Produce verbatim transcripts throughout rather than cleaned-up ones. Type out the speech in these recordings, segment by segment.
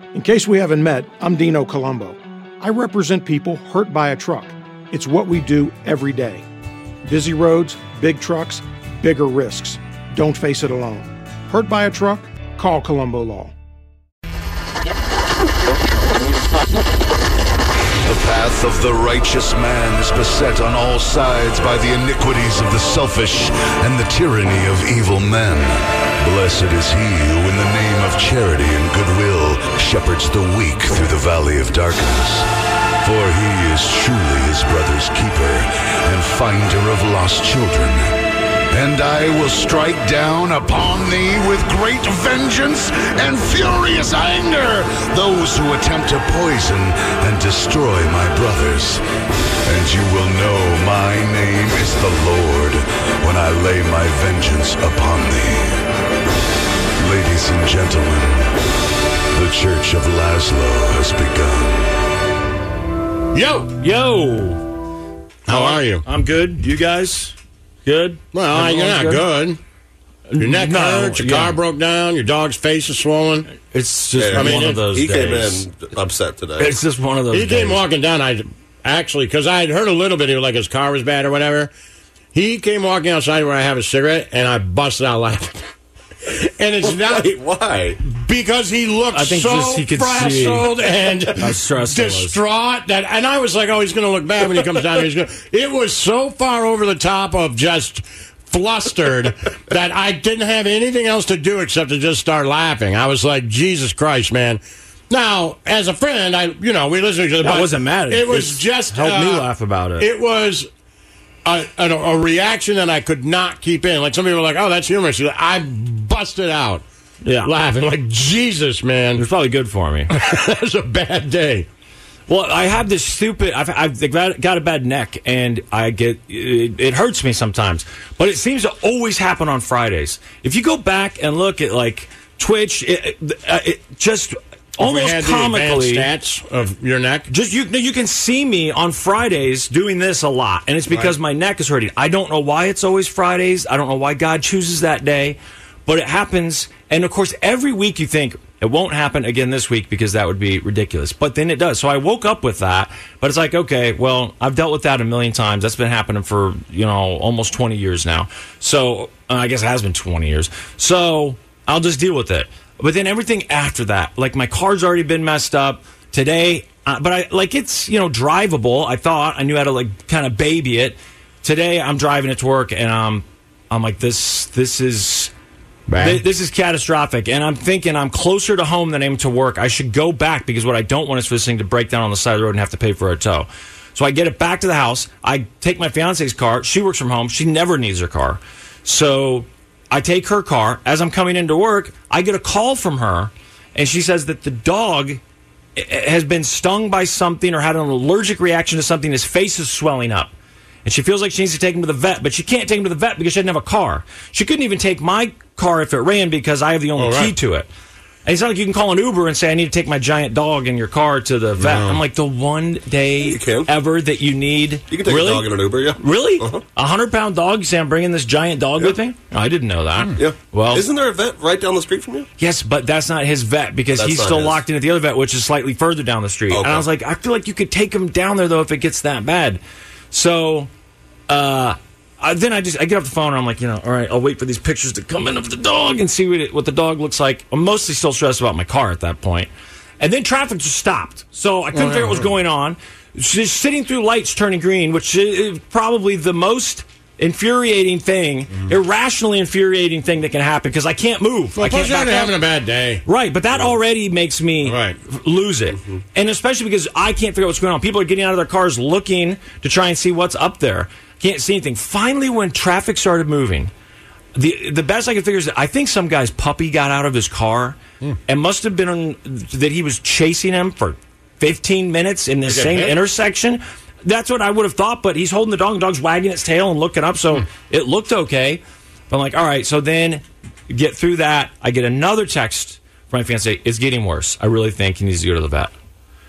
In case we haven't met, I'm Dino Colombo. I represent people hurt by a truck. It's what we do every day. Busy roads, big trucks, bigger risks. Don't face it alone. Hurt by a truck? Call Colombo Law. The path of the righteous man is beset on all sides by the iniquities of the selfish and the tyranny of evil men. Blessed is he who in the name of charity and goodwill shepherds the weak through the valley of darkness. For he is truly his brother's keeper and finder of lost children. And I will strike down upon thee with great vengeance and furious anger those who attempt to poison and destroy my brothers. And you will know my name is the Lord when I lay my vengeance upon thee. Ladies and gentlemen, the Church of Laszlo has begun. Yo! Yo! How are you? I'm good. You guys? Good? Well, Everyone's you're not good. good. Your neck No, hurts, your yeah. car broke down, your dog's face is swollen. It's just Yeah, one I mean, of those He days. came in upset today. It's just one of those He days. came walking down, I actually, because I had heard a little bit, like his car was bad or whatever. He came walking outside where I have a cigarette, and I busted out laughing. And it's not Wait, why? because he looked I think so just he could see frazzled and how stressed it was. distraught that, and I was like, "Oh, he's going to look bad when he comes down here." He's gonna, it was so far over the top of just flustered that I didn't have anything else to do except to just start laughing. I was like, "Jesus Christ, man!" Now, as a friend, I you know we listened to each other. I but wasn't mad at it. it. It was It just helped uh, me laugh about it. It was. A, a, a reaction that I could not keep in. Like some people were like, "Oh, that's humorous." I busted out Yeah. laughing. Like, Jesus, man. It was probably good for me. That was a bad day. Well, I have this stupid. I've, I've got got a bad neck, and I get it, it hurts me sometimes. But it seems to always happen on Fridays. If you go back and look at like Twitch, it, it, it just almost we had comically. the advanced stats of your neck. Just you, you can see me on Fridays doing this a lot, and it's because Right. my neck is hurting. I don't know why it's always Fridays. I don't know why God chooses that day, but it happens. And of course, every week you think it won't happen again this week because that would be ridiculous, but then it does. So I woke up with that, but it's like, okay, well, I've dealt with that a million times. That's been happening for you know almost twenty years now. So uh, I guess it has been twenty years. So I'll just deal with it. But then everything after that, like my car's already been messed up today, uh, but I like it's, you know, drivable. I thought I knew how to like kind of baby it. Today I'm driving it to work and um, I'm like, this, this is, th- this is catastrophic. And I'm thinking I'm closer to home than I am to work. I should go back because what I don't want is for this thing to break down on the side of the road and have to pay for a tow. So I get it back to the house. I take my fiance's car. She works from home. She never needs her car. So I take her car. As I'm coming into work, I get a call from her, and she says that the dog has been stung by something or had an allergic reaction to something. His face is swelling up. And she feels like she needs to take him to the vet, but she can't take him to the vet because she doesn't have a car. She couldn't even take my car if it ran because I have the only Oh, key right. to it. And it's not like you can call an Uber and say, I need to take my giant dog in your car to the vet. No. I'm like, the one day You can. ever that you need. You can take really? a dog in an Uber, yeah. Really? Uh-huh. A hundred-pound dog? You say I'm bringing this giant dog with me? Oh, I didn't know that. Yeah. Well, Isn't there a vet right down the street from you? yes, but that's not his vet because That's he's not still his. locked in at the other vet, which is slightly further down the street. And Okay. I was like, I feel like you could take him down there, though, if it gets that bad. So, uh... I, then I just I get off the phone and I'm like, you know, all right, I'll wait for these pictures to come in of the dog and see what, it, what the dog looks like. I'm mostly still stressed about my car at that point. And then traffic just stopped. So I couldn't figure out what was going on. Just sitting through lights turning green, which is probably the most infuriating thing, mm-hmm. irrationally infuriating thing that can happen because I can't move. Well, I can't plus you're back up. having a bad day. Right, but that already makes me Right. lose it. Mm-hmm. And especially because I can't figure out what's going on. People are getting out of their cars looking to try and see what's up there. Can't see anything. Finally, when traffic started moving, the the best I could figure is that I think some guy's puppy got out of his car mm. and must have been on, that he was chasing him for fifteen minutes in the same hit? intersection. That's what I would have thought, but he's holding the dog, the dog's wagging its tail and looking up, so mm. it looked okay. But I'm like, all right, so then get through that. I get another text from my fiancé. It's getting worse. I really think he needs to go to the vet.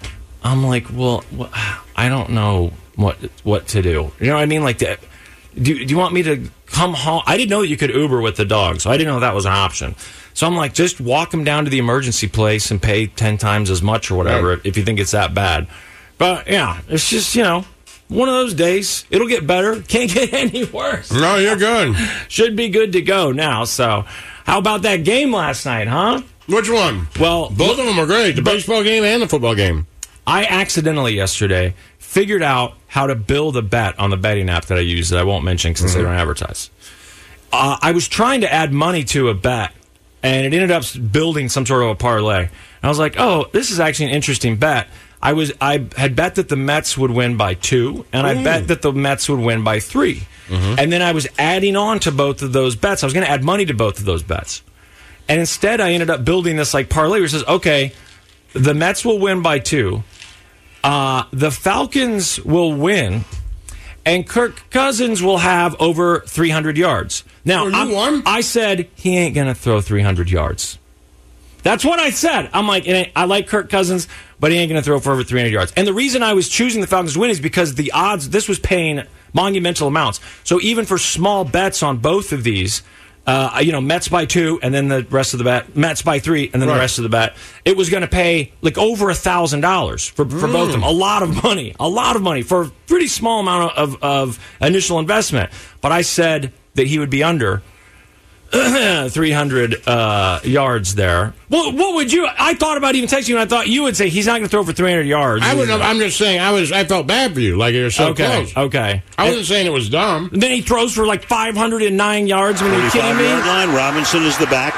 I'm like, well, well I don't know what what to do. You know what I mean? Like, do, do you want me to come home? I didn't know that you could Uber with the dog, so I didn't know that was an option. So I'm like, just walk him down to the emergency place and pay ten times as much or whatever Right. if you think it's that bad. But, yeah, it's just, you know, one of those days. It'll get better. Can't get any worse. No, you're good. Should be good to go now. So how about that game last night, huh? Which one? Well, Both of them were great. The baseball game and the football game. I accidentally yesterday figured out how to build a bet on the betting app that I use that I won't mention since Mm-hmm. they don't advertise. Uh, I was trying to add money to a bet, and it ended up building some sort of a parlay. And I was like, oh, this is actually an interesting bet. I was I had bet that the Mets would win by two, and I bet that the Mets would win by three. Mm-hmm. And then I was adding on to both of those bets. I was going to add money to both of those bets. And instead, I ended up building this like parlay where it says, okay, the Mets will win by two. Uh, the Falcons will win, and Kirk Cousins will have over three hundred yards. Now, Oh, you I'm- won? I said he ain't going to throw three hundred yards. That's what I said. I'm like, it ain't- I like Kirk Cousins, but he ain't going to throw for over three hundred yards. And the reason I was choosing the Falcons to win is because the odds, this was paying monumental amounts. So even for small bets on both of these, uh, you know, Mets by two, and then the rest of the bet, Mets by three, and then Right. the rest of the bet, it was going to pay like over a thousand dollars for for both of them. A lot of money, a lot of money for a pretty small amount of of initial investment. But I said that he would be under three hundred uh, yards there. Well, what would you? I thought about even texting you, and I thought you would say he's not going to throw for three hundred yards. I would. I'm just saying. I was. I felt bad for you. Like you're so Okay, close. okay. I wasn't saying it was dumb. And then he throws for like five hundred nine yards. I mean, are you kidding me? thirty-five-yard line. Robinson is the back.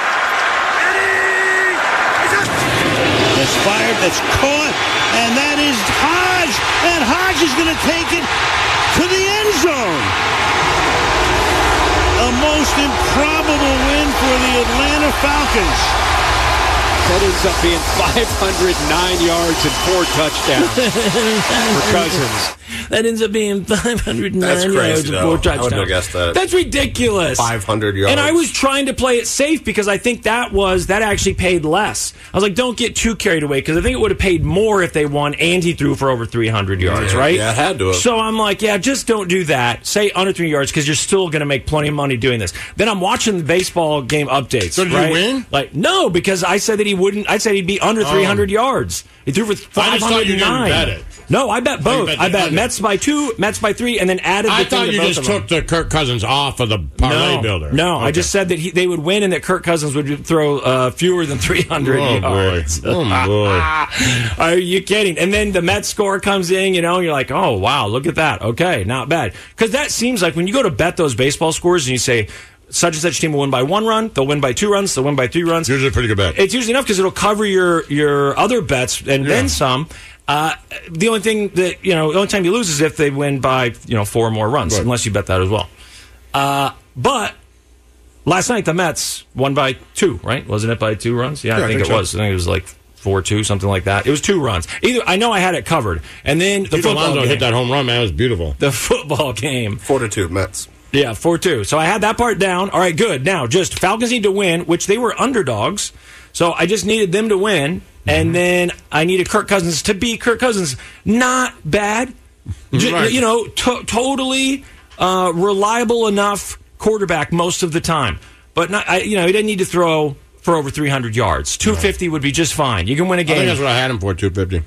That's fired. That's caught. And that is Hodge. And Hodge is going to take it to the end zone. A most improbable win for the Atlanta Falcons. That ends up being five hundred nine yards and four touchdowns for Cousins. That ends up being five hundred nine That's crazy, yards and though. four I touchdowns. wouldn't have guessed that. That's ridiculous. five hundred yards. And I was trying to play it safe because I think that was that actually paid less. I was like, don't get too carried away because I think it would have paid more if they won and he threw for over three hundred yards, Yeah, right? yeah, it had to have. So I'm like, yeah, just don't do that. Say under three yards because you're still going to make plenty of money doing this. Then I'm watching the baseball game updates. So did you right? win? Like, no, because I said that he wouldn't. I said he'd be under three hundred yards. He threw for I five just thought you hundred nine. didn't bet it. No, I bet both. bet I the bet under. Mets by two, Mets by three, and then added the I thing thought to you both just of them. took the Kirk Cousins off of the parlay no, builder. No, I Okay. just said that he, they would win and that Kirk Cousins would throw uh, fewer than three hundred Oh yards. boy! Oh boy! Are you kidding? And then the Mets score comes in, you know, and you're like, oh, wow, look at that. Okay, not bad. Because that seems like when you go to bet those baseball scores and you say, such and such team will win by one run, they'll win by two runs, they'll win by three runs. Usually a pretty good bet. It's usually enough because it'll cover your, your other bets and then some. Uh, the only thing that, you know, the only time you lose is if they win by, you know, four or more runs, Right. unless you bet that as well. Uh, but last night the Mets won by two, right? Wasn't it by two runs? Yeah, Yeah, I, I think, think it so. was. I think it was like four two, something like that. It was two runs. Either I know I had it covered. And then the Pete football Alonso game. hit that home run, man. It was beautiful. The football game. Four to two Mets. Yeah, four two. So I had that part down. All right, good. Now, just Falcons need to win, which they were underdogs. So I just needed them to win. And then I needed Kirk Cousins to be Kirk Cousins. Not bad. J- Right. You know, to- totally uh, reliable enough quarterback most of the time. But, not, I, you know, he didn't need to throw for over three hundred yards. two fifty would be just fine. You can win a I think game. that's what I had him for, two fifty.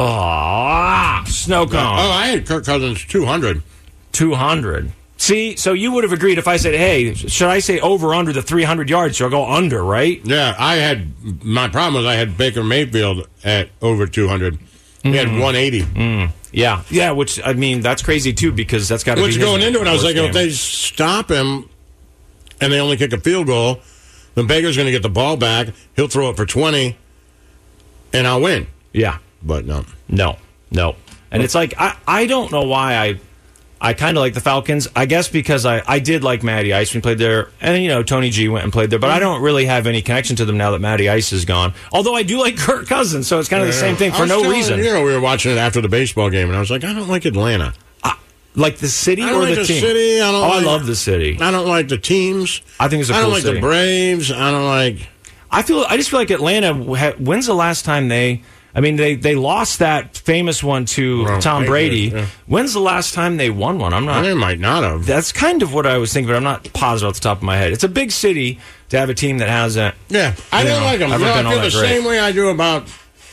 Oh, snow cone. Oh, I had Kirk Cousins two hundred. two hundred. See, so you would have agreed if I said, hey, should I say over under the three hundred yards? So I'll go under, right? Yeah, I had my problem was I had Baker Mayfield at over two hundred. He had one eighty. Yeah. Yeah, which, I mean, that's crazy, too, because that's got to be Which his going into it, I was worst like, if game. they stop him and they only kick a field goal, then Baker's going to get the ball back. He'll throw it for twenty, and I'll win. Yeah. But no. No. No. And it's like, I, I don't know why I I kind of like the Falcons. I guess because I, I did like Matty Ice when he played there. And, you know, Tony G went and played there. But I don't really have any connection to them now that Matty Ice is gone. Although I do like Kirk Cousins, so it's kind of the same thing I for was no telling- reason. You know, we were watching it after the baseball game, and I was like, I don't like Atlanta. Like the city I or don't like the the team? city. I don't oh, like- I love the city. I don't like the teams. I think it's a I don't cool like city. the Braves. I don't like. I feel. I just feel like Atlanta. ha- When's the last time they? I mean, they, they lost that famous one to Well, Tom Patriots, Brady. yeah. When's the last time they won one? I'm not. They might not have. That's kind of what I was thinking, but I'm not positive off the top of my head. It's a big city, to have a team that hasn't. Yeah, I you don't know, like them. ever You know, been I all feel the that great. same way I do about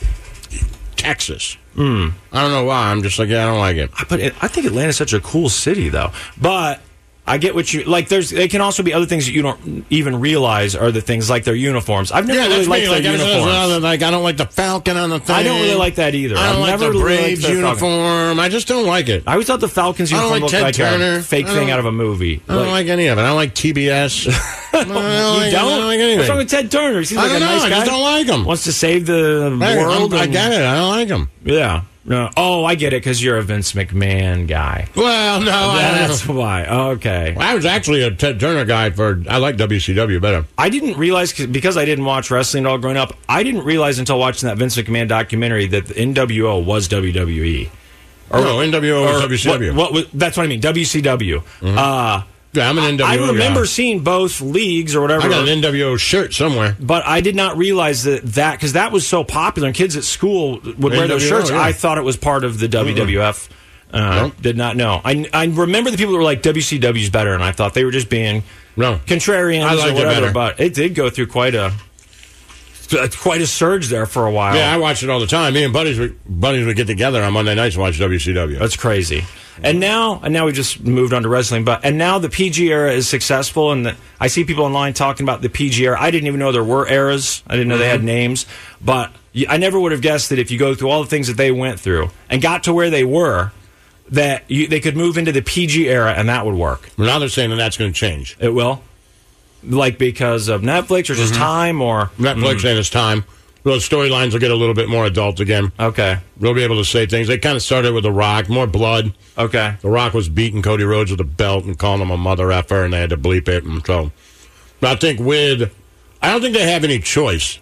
Texas. Mm. I don't know why. I'm just like, yeah, I don't like it. But it, I think Atlanta's such a cool city, though. But I get what you like. There's they can also be other things that you don't even realize are the things like their uniforms. I've never Yeah, really that's liked me. their Like, I don't- uniforms. like, I don't like the Falcon on the thing. I don't really like that either. I don't I've like never the really liked Braves their uniform. I just don't like it. I always thought the Falcons I don't uniform like looked Ted like Turner. a fake I thing don't- out of a movie. I don't like any of it. I don't like T B S. I don't you like, don't? I don't like anything. What's wrong with Ted Turner? He seems I like don't a know. nice I guy. just don't like him. Wants to save the Hey, world. I'm- I and- get it. I don't like him. Yeah. No. Oh, I get it because you're a Vince McMahon guy. Well, no, I don't That's know. why. Okay. I was actually a Ted Turner guy for. I like W C W better. I didn't realize, cause, because I didn't watch wrestling at all growing up, I didn't realize until watching that Vince McMahon documentary that the N W O was W W E. Or, no, N W O was Or W C W. What, what, was- that's what I mean, W C W. Mm-hmm. Uh, Yeah, I'm an N W O I remember guy. seeing both leagues or whatever. I got an N W O shirt somewhere. But I did not realize that that because that was so popular and kids at school would wear those N W O, shirts. yeah. I thought it was part of the W W F. Uh, No. Did not know. I, I remember the people that were like W C W's better, and I thought they were just being No. contrarians I or liked it whatever. better. But it did go through quite a quite a surge there for a while. Yeah, I watched it all the time. Me and buddies would, buddies would get together on Monday nights and watch W C W. That's crazy. And now, and now we just moved on to wrestling. But and now the P G era is successful, and the, I see people online talking about the P G era. I didn't even know there were eras. I didn't know they had names. But y- I never would have guessed that if you go through all the things that they went through and got to where they were, that you, they could move into the P G era, and that would work. Well, now they're saying that that's going to change. It will, like because of Netflix or just time or Netflix saying it's time. Those storylines will get a little bit more adult again. okay, They'll be able to say things. They kind of started with The Rock, more blood. okay. The Rock was beating Cody Rhodes with a belt and calling him a mother effer, and they had to bleep it. And so, but I think with, I don't think they have any choice.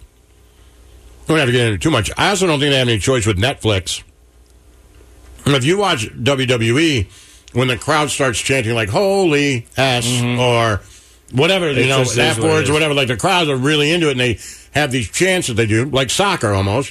I don't have to get into too much. I also don't think they have any choice with Netflix. And if you watch W W E, when the crowd starts chanting like "Holy ass" or whatever, you It know, just is F what it words is. or whatever, like the crowds are really into it, and they have these chants that they do, like soccer almost.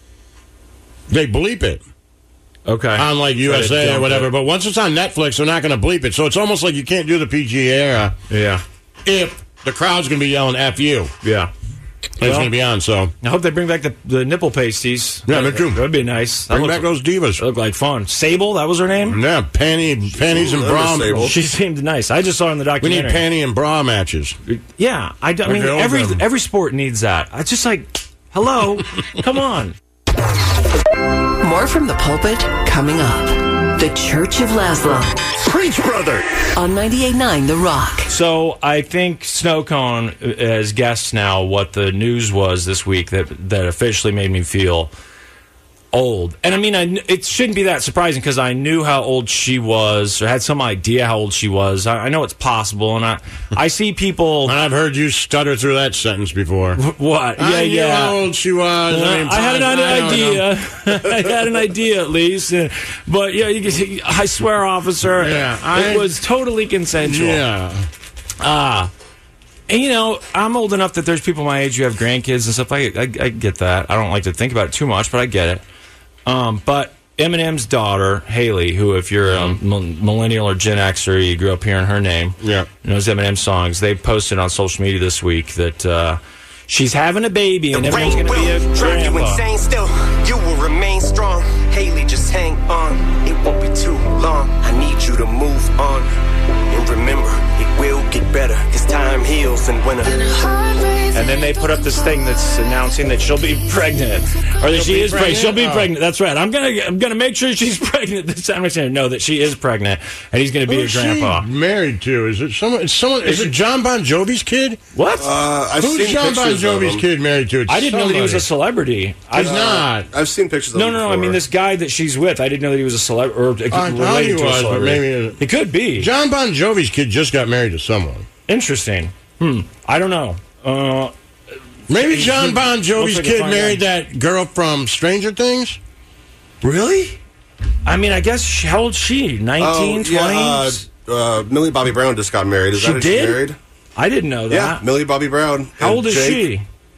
They bleep it. Okay. On like U S Try to A or dump whatever, it. but once it's on Netflix, they're not going to bleep it. So it's almost like you can't do the P G era Yeah. if the crowd's going to be yelling "F you." Yeah. It's Well, going to be on. So I hope they bring back the, the nipple pasties. Yeah, me too. That would be nice. That bring looks- back those divas. Looked like fun. Sable, that was her name? Yeah, panty, panties and Ooh, bra. I'm a Sable. She seemed nice. I just saw her in the We need documentary. panty and bra matches. Yeah, I, d- I mean, Okay, every okay. every sport needs that. It's just like, hello, come on. More from the pulpit coming up. The Church of Laszlo Preach, brother! on ninety-eight point nine The Rock. So I think Snow Cone has guessed now what the news was this week that that officially made me feel old. And I mean, I, kn- it shouldn't be that surprising because I knew how old she was or had some idea how old she was. I, I know it's possible, and I I see people. And I've heard you stutter through that sentence before. What? Yeah, I knew yeah. how old she was. Uh, I, mean, I had an I don't know. idea. I had an idea at least, Uh, but yeah, you can see, I swear, officer, Yeah, I- it was totally consensual. Yeah. Ah, and you know, I'm old enough that there's people my age who have grandkids and stuff. I, I, I get that. I don't like to think about it too much, but I get it. Um, but Eminem's daughter, Haley, who, if you're a m- millennial or Gen Xer, you grew up hearing her name, Yeah. knows Eminem songs. They posted on social media this week that uh, she's having a baby and Eminem's going to be a drive you grandpa. insane still. You will remain strong. Haley, just hang on. It won't be too long. I need you to move on. And remember, it will get better. Cause time heals in winter. And then they put up this thing that's announcing that she'll be pregnant, or that she be is pregnant. pregnant? She'll be Oh. pregnant. That's right. I'm gonna I'm gonna make sure she's pregnant this time. I'm gonna know that she is pregnant, and he's gonna be Who's a grandpa. she married to? Is it someone? Is someone? Is it John Bon Jovi's kid? What? Uh, I've Who's seen John Bon pictures of Jovi's him. kid married to? It's I didn't know that he was a celebrity. I, He's not. I've seen pictures of no, him no, no. I mean, before. this guy that she's with. I didn't know that he was a celebrity or uh, I thought related he to a was, but celebrity. maybe- He could be. John Bon Jovi's kid just got married to someone. Interesting. Hmm. I don't know. Uh, Maybe John Bon Once Jovi's I can kid find married out. that girl from Stranger Things. really? I mean, I guess she, how old is she? nineteen, oh, yeah, twenty? uh, uh, Millie Bobby Brown just got married. Is She that who did? She married? I didn't know that. Yeah, Millie Bobby Brown. How and old is Jake. she?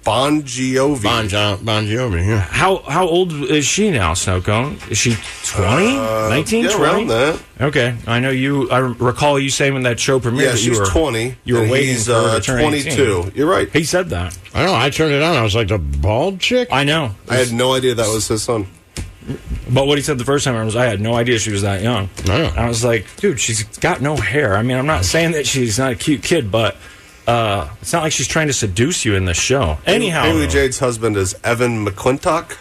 Bon Jovi. Bon, jo- bon Jovi, yeah. How how old is she now, Snowcone? Is she twenty? Uh, nineteen, yeah, twenty? around that. Okay. I know you, I recall you saying when that show premiered Yeah, that you she's were, twenty. you were and waiting he's, for her uh, to turn twenty-two. eighteen. You're right. He said that. I know, I turned it on. I was like, the bald chick? I know. I had no idea that was his son. But what he said the first time was, I had no idea she was that young. I know. I was like, dude, she's got no hair. I mean, I'm not saying that she's not a cute kid, but uh, it's not like she's trying to seduce you in this show. Anyhow. Haley Jade's husband is Evan McClintock.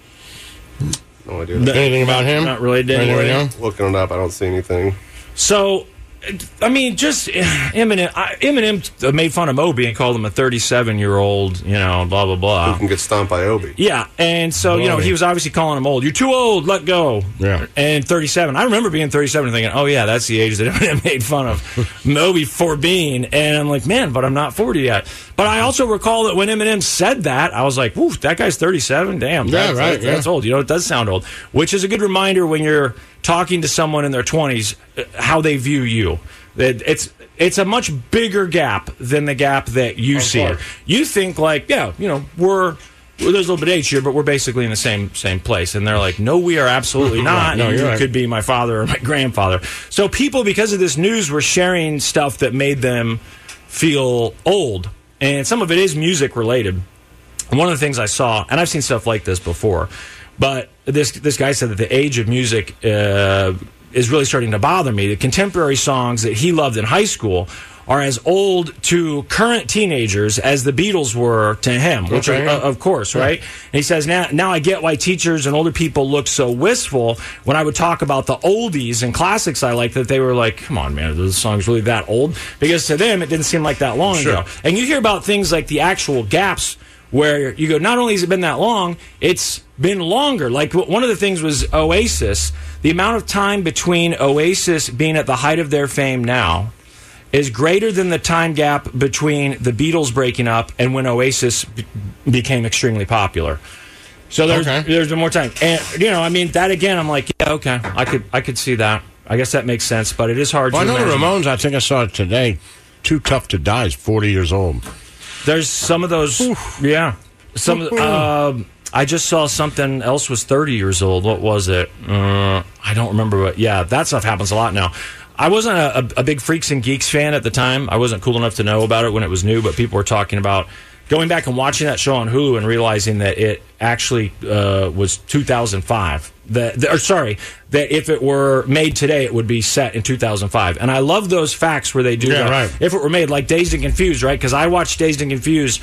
No idea. Anything about him? Not related to Anything anybody. we know? Looking it up, I don't see anything. So, I mean, just Eminem. I, Eminem made fun of Moby and called him a thirty-seven-year-old, you know, blah, blah, blah. Who can get stomped by Obi. Yeah, and so, you know, he was obviously calling him old. You're too old, let go. Yeah. And thirty-seven. I remember being thirty-seven and thinking, oh, yeah, that's the age that Eminem made fun of Moby for being. And I'm like, man, but I'm not forty yet. But I also recall that when Eminem said that, I was like, woof, that guy's thirty-seven? Damn. Yeah, that's, right, That's, yeah. that's old. You know, it does sound old. Which is a good reminder when you're talking to someone in their twenties, uh, how they view you. It, it's it's a much bigger gap than the gap that you Of see it. course. You think like, yeah, you know, we're well, there's a little bit of age here, but we're basically in the same same place. And they're like, no, we are absolutely not. No, you you're right. could be my father or my grandfather. So people, because of this news, were sharing stuff that made them feel old, and some of it is music related. And one of the things I saw, and I've seen stuff like this before, but this this guy said that the age of music uh, is really starting to bother me. The contemporary songs that he loved in high school are as old to current teenagers as the Beatles were to him, which Okay. are, uh, of course, right? And he says, now, now I get why teachers and older people look so wistful when I would talk about the oldies and classics I like, that they were like, come on, man, are those songs really that old? Because to them, it didn't seem like that long Sure. ago. And you hear about things like the actual gaps where you go, not only has it been that long, it's been longer. Like w- one of the things was Oasis. The amount of time between Oasis being at the height of their fame now is greater than the time gap between the Beatles breaking up and when Oasis b- became extremely popular. So there's Okay. there's been more time, and you know, I mean, that again, I'm like, yeah, okay, I could I could see that. I guess that makes sense, but it is hard Well, I to know the imagine. Ramones, I think I saw it today. Too Tough to Die is forty years old. There's some of those, yeah. Some. of the- um I just saw something else was thirty years old. What was it? Uh, I don't remember. But yeah, that stuff happens a lot now. I wasn't a, a, a big Freaks and Geeks fan at the time. I wasn't cool enough to know about it when it was new, but people were talking about going back and watching that show on Hulu and realizing that it actually uh, was two thousand five. That, that- or sorry, that if it were made today, it would be set in two thousand five. And I love those facts where they do Yeah, that. right. If it were made like Dazed and Confused, right? Because I watched Dazed and Confused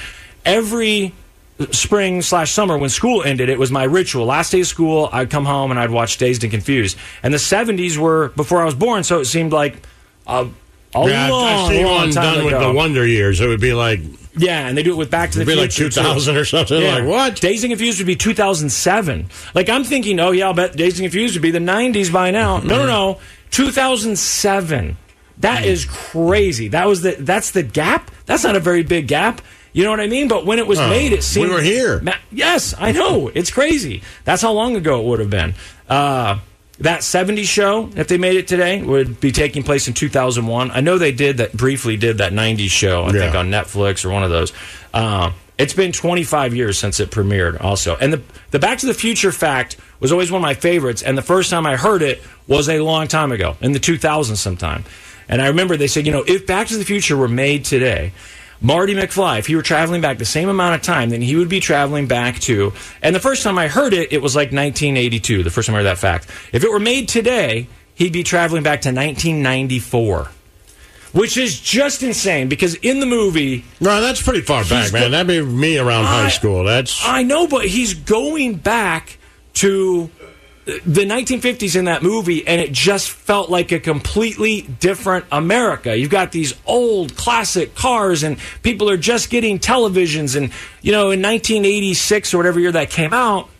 every spring slash summer when school ended. It was my ritual. Last day of school, I'd come home and I'd watch Dazed and Confused. And the seventies were before I was born, so it seemed like a, a Yeah, I long, see long one time done ago. with the Wonder Years. It would be like, Yeah, and they do it with Back to the it'd be Future. like two thousand too. or something. Yeah. Like, what? Dazed and Confused would be two thousand seven. Like, I'm thinking, oh, yeah, I'll bet Dazed and Confused would be the nineties by now. No, no, no. two thousand seven. That is crazy. That was the. That's the gap? That's not a very big gap. You know what I mean? But when it was Oh, made, it seemed... we were here. Ma- yes, I know. It's crazy. That's how long ago it would have been. Uh, that seventies show, if they made it today, would be taking place in two thousand one. I know they did that, briefly did that nineties show, I Yeah. think on Netflix or one of those. Uh, it's been twenty-five years since it premiered also. And the, the Back to the Future fact was always one of my favorites. And the first time I heard it was a long time ago, in the two thousands sometime. And I remember they said, you know, if Back to the Future were made today, Marty McFly, if he were traveling back the same amount of time, then he would be traveling back to... And the first time I heard it, it was like nineteen eighty-two, the first time I heard that fact. If it were made today, he'd be traveling back to nineteen ninety-four. Which is just insane, because in the movie... No, that's pretty far back, He's man. go- That'd be me around I- high school. That's I know, but he's going back to the nineteen fifties in that movie, and it just felt like a completely different America. You've got these old classic cars, and people are just getting televisions. And, you know, in nineteen eighty-six or whatever year that came out,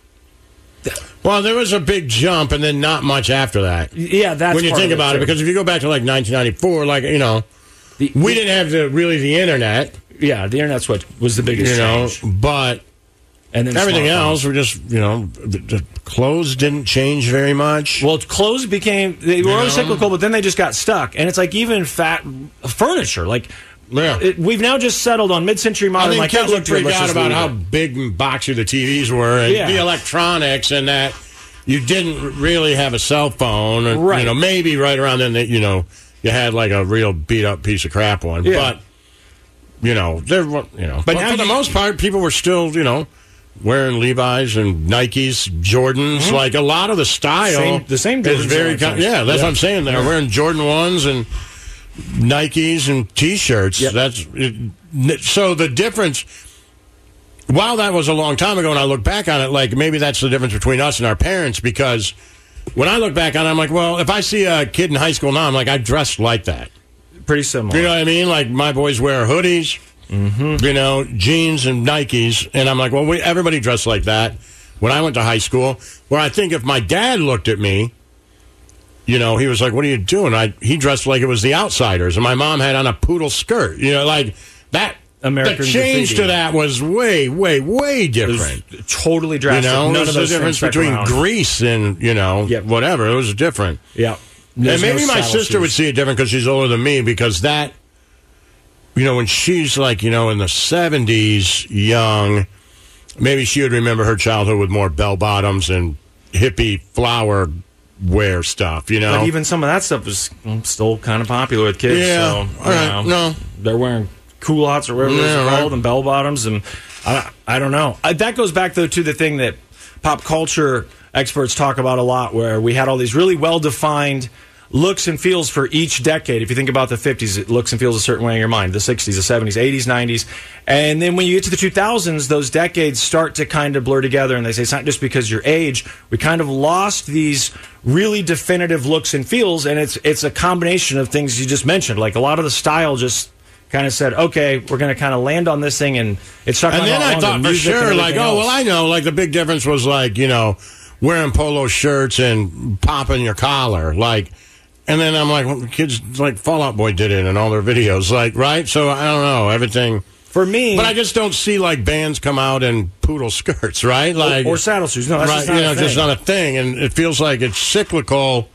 well, there was a big jump, and then not much after that. yeah, that's when you part think of about it, too. because if you go back to like nineteen ninety-four, like you know, The- we didn't have the really the internet, yeah, the internet's what was the biggest you know, change. but And then everything smartphones. else were just you know, the, the clothes didn't change very much. Well, clothes became, they were always know? cyclical, but then they just got stuck. And it's like even fat furniture, like Yeah. It, we've now just settled on mid-century I modern. think like kids that would looked good, freak let's out just about leave how it. big and boxy the T Vs were and Yeah. the electronics and that you didn't really have a cell phone. Or, Right. You know, maybe right around then that, you know, you had like a real beat-up piece of crap one. Yeah. But, you know, there, you know. But, But now for the you- most part, people were still, you know, wearing Levi's and Nikes, Jordans. Mhm. Like a lot of the style Same- the same is Jordans very, are con- on yeah, that's yeah. what I'm saying. They're Yeah. wearing Jordan ones and Nikes and T-shirts. Yep. That's it, so the difference. While that was a long time ago, and I look back on it, like maybe that's the difference between us and our parents. Because when I look back on it, I'm like, well, if I see a kid in high school now, I'm like, I dressed like that. Pretty similar. You know what I mean? Like my boys wear hoodies, mm-hmm. you know, jeans and Nikes, and I'm like, well, we, everybody dressed like that when I went to high school. Where I think if my dad looked at me, you know, he was like, "What are you doing?" I he dressed like it was the Outsiders, and my mom had on a poodle skirt. You know, like that. American the change graffiti. to that was way, way, way different. It was totally drastic. You know, None there's of the those difference things stuck between around. Grease and you know Yep. whatever. It was different. Yeah. And There's maybe no my saddle sister shoes. would see it different because she's older than me. Because that, you know, when she's like, you know, in the seventies, young, maybe she would remember her childhood with more bell bottoms and hippie flower wear stuff. You know, But even some of that stuff was mm, still kind of popular with kids. Yeah. So, All right. you know, No. they're wearing culottes or whatever Yeah, those are right. called and bell bottoms, and I, I don't know. Uh, that goes back though to the thing that pop culture experts talk about a lot, where we had all these really well defined looks and feels for each decade. If you think about the fifties, it looks and feels a certain way in your mind. The sixties, the seventies, eighties, nineties. And then when you get to the two thousands, those decades start to kind of blur together. And they say it's not just because your age. We kind of lost these really definitive looks and feels. And it's it's a combination of things you just mentioned. Like a lot of the style just kind of said, okay, we're going to kind of land on this thing. And it stuck and on then all I along, thought the for music and sure, like, everything oh, well, else. I know, like the big difference was like, you know, wearing polo shirts and popping your collar, like. And then I'm like, well, the kids like Fall Out Boy did it in all their videos, like, right? So I don't know everything. For me, but I just don't see like bands come out in poodle skirts, right? Like or, or saddle shoes. No, that's right, just not you a know, thing. just not a thing. And it feels like it's cyclical,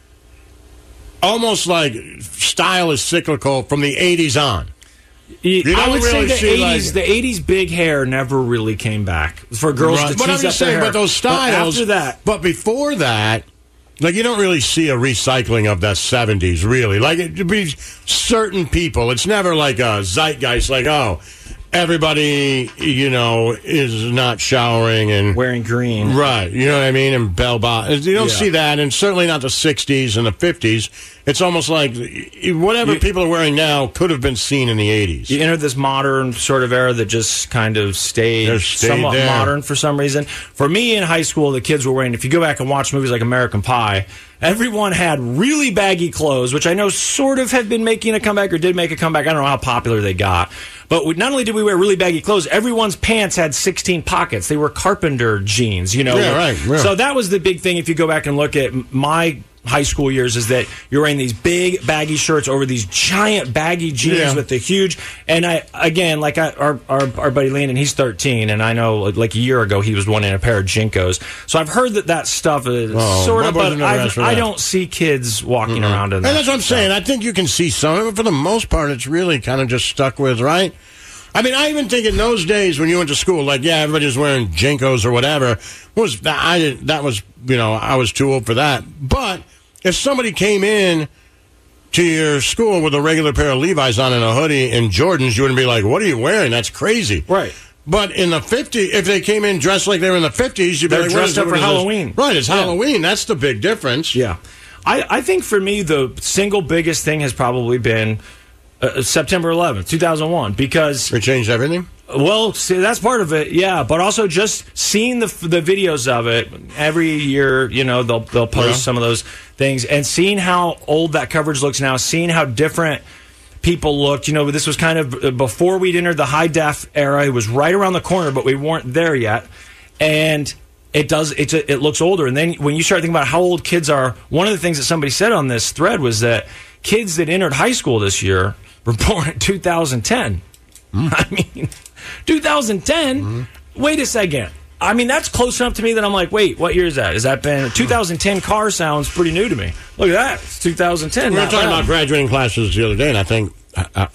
almost like style is cyclical from the eighties on. You don't I would really say the see, eighties, like- the eighties big hair never really came back for girls Right. to But tease I'm up just their saying, hair. but those styles. after that, But before that, like you don't really see a recycling of the seventies, really. Like it would be certain people. It's never like a zeitgeist. Like oh, everybody, you know, is not showering and wearing green, right? You know what I mean? And bell bottoms. You don't Yeah. see that, and certainly not the sixties and the fifties. It's almost like whatever You- people are wearing now could have been seen in the eighties. you entered this modern sort of era that just kind of stayed, Just stayed somewhat there. modern for some reason. For me in high school, the kids were wearing, if you go back and watch movies like American Pie, everyone had really baggy clothes, which I know sort of had been making a comeback or did make a comeback. I don't know how popular they got. But we, not only did we wear really baggy clothes, everyone's pants had sixteen pockets. They were carpenter jeans, you know. Yeah, right, yeah. So that was the big thing if you go back and look at my high school years, is that you're wearing these big baggy shirts over these giant baggy jeans Yeah. with the huge. And I again, like I, our, our our buddy Landon, he's thirteen, and I know like, like a year ago he was wanting a pair of Jinkos. So I've heard that that stuff is Oh, sort my of, boys but would never ask I've, for I that. don't see kids walking around in that. And that's what I'm saying. I think you can see some of it. For the most part, it's really kind of just stuck with, right? I mean, I even think in those days when you went to school, like, yeah, everybody was wearing Jinkos or whatever. Was I didn't, that was, you know, I was too old for that. But if somebody came in to your school with a regular pair of Levi's on and a hoodie and Jordans, you wouldn't be like, what are you wearing? That's crazy. Right. But in the fifties, if they came in dressed like they were in the fifties, you'd be They're like, what dressed is- up what for is this? Halloween. Right, it's Yeah. Halloween. That's the big difference. Yeah. I, I think for me, the single biggest thing has probably been uh, September eleventh, two thousand one, because It changed everything? well, see, that's part of it, yeah. But also just seeing the the videos of it every year, you know, they'll they'll post Yeah. some of those things, and seeing how old that coverage looks now, seeing how different people looked. You know, this was kind of before we'd entered the high def era. It was right around the corner, but we weren't there yet, and it does it it looks older. And then when you start thinking about how old kids are, one of the things that somebody said on this thread was that kids that entered high school this year were born in two thousand ten. Mm. I mean, two thousand ten? Mm-hmm. Wait a second. I mean, that's close enough to me that I'm like, wait, what year is that? Has that been... two thousand ten car sounds pretty new to me. Look at that. It's two thousand ten. We were Not talking bad. about graduating classes the other day, and I think I, I, I'm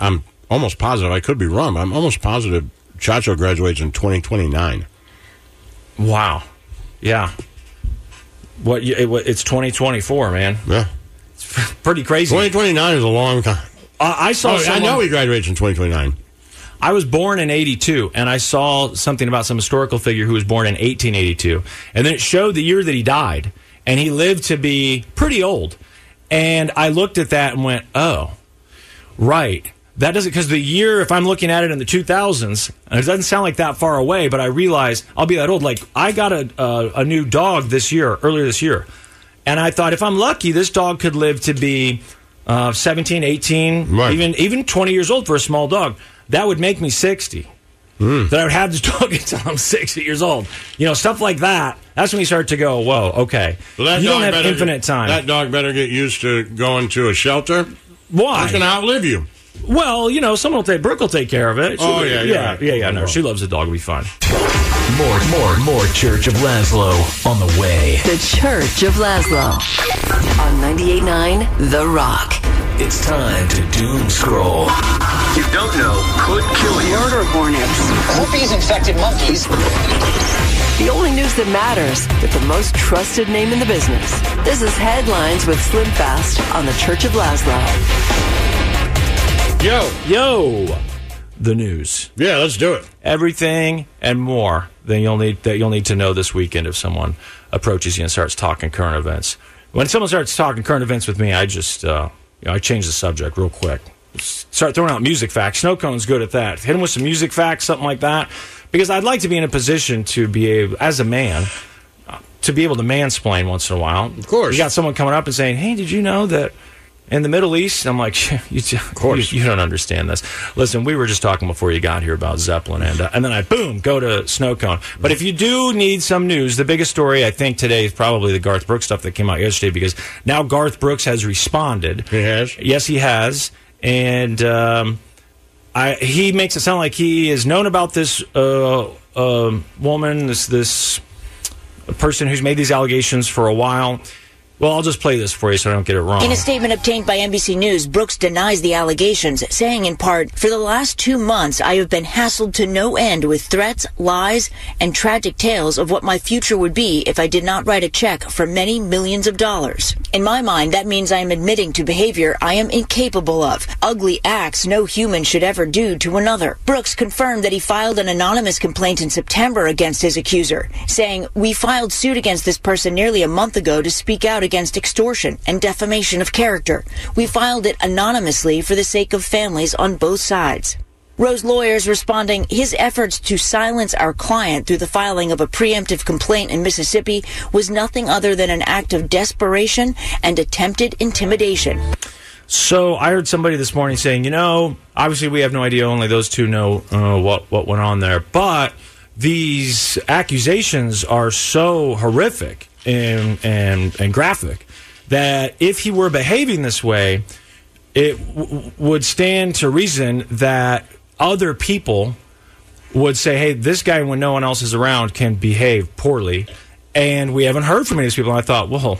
almost positive. I could be wrong, but I'm almost positive Chacho graduates in twenty twenty-nine. Wow. Yeah. What? It, it's twenty twenty-four, man. Yeah. It's pretty crazy. twenty twenty-nine is a long time. Uh, I saw. Oh, someone, I know he graduates in twenty twenty-nine. I was born in eighty-two, and I saw something about some historical figure who was born in eighteen eighty-two. And then it showed the year that he died, and he lived to be pretty old. And I looked at that and went, oh, right. That doesn't, because the year, if I'm looking at it in the two thousands, and it doesn't sound like that far away, but I realize I'll be that old. Like, I got a, a, a new dog this year, earlier this year. And I thought, if I'm lucky, this dog could live to be uh, seventeen, eighteen, right. even even twenty years old for a small dog. That would make me sixty. Mm. That I would have this dog until I'm sixty years old. You know, stuff like that. That's when you start to go, whoa, okay. Well, that you dog don't have infinite get, time. That dog better get used to going to a shelter. Why? It's going to outlive you. Well, you know, someone will take, Brooke will take care of it. She, oh, yeah, yeah. Right. Yeah, yeah, no, she loves the dog. It'll be fine. More, more, more Church of Laszlo on the way. The Church of Laszlo on ninety-eight point nine The Rock. It's time to doom scroll. You don't know could kill you. Murder hornets. Herpes infected monkeys. The only news that matters with the most trusted name in the business. This is Headlines with Slim Fast on the Church of Laszlo. Yo. Yo. The news. Yeah, let's do it. Everything and more than you'll need that you'll need to know this weekend if someone approaches you and starts talking current events. When someone starts talking current events with me, I just uh, you know, I change the subject real quick. Start throwing out music facts. Snow Cone's good at that. Hit him with some music facts, something like that. Because I'd like to be in a position to be able, as a man, uh, to be able to mansplain once in a while. Of course. You got someone coming up and saying, hey, did you know that in the Middle East? I'm like, you, of course. You, you don't understand this. Listen, we were just talking before you got here about Zeppelin, and uh, and then I, boom, go to Snow Cone. But if you do need some news, the biggest story, I think, today is probably the Garth Brooks stuff that came out yesterday, because now Garth Brooks has responded. He has? Yes, he has. And um, I, he makes it sound like he has known about this uh, uh, woman, this this person who's made these allegations for a while. Well, I'll just play this for you so I don't get it wrong. In a statement obtained by N B C News, Brooks denies the allegations, saying in part, "For the last two months, I have been hassled to no end with threats, lies, and tragic tales of what my future would be if I did not write a check for many millions of dollars. In my mind, that means I am admitting to behavior I am incapable of, ugly acts no human should ever do to another." Brooks confirmed that he filed an anonymous complaint in September against his accuser, saying, "We filed suit against this person nearly a month ago to speak out against extortion and defamation of character. We filed it anonymously for the sake of families on both sides." Rose lawyers responding, his efforts to silence our client through the filing of a preemptive complaint in Mississippi was nothing other than an act of desperation and attempted intimidation. So I heard somebody this morning saying, you know, obviously we have no idea, only those two know uh, what, what went on there, but these accusations are so horrific and, and, and graphic that if he were behaving this way, it w- would stand to reason that other people would say, hey, this guy, when no one else is around, can behave poorly. And we haven't heard from any of these people. And I thought, well,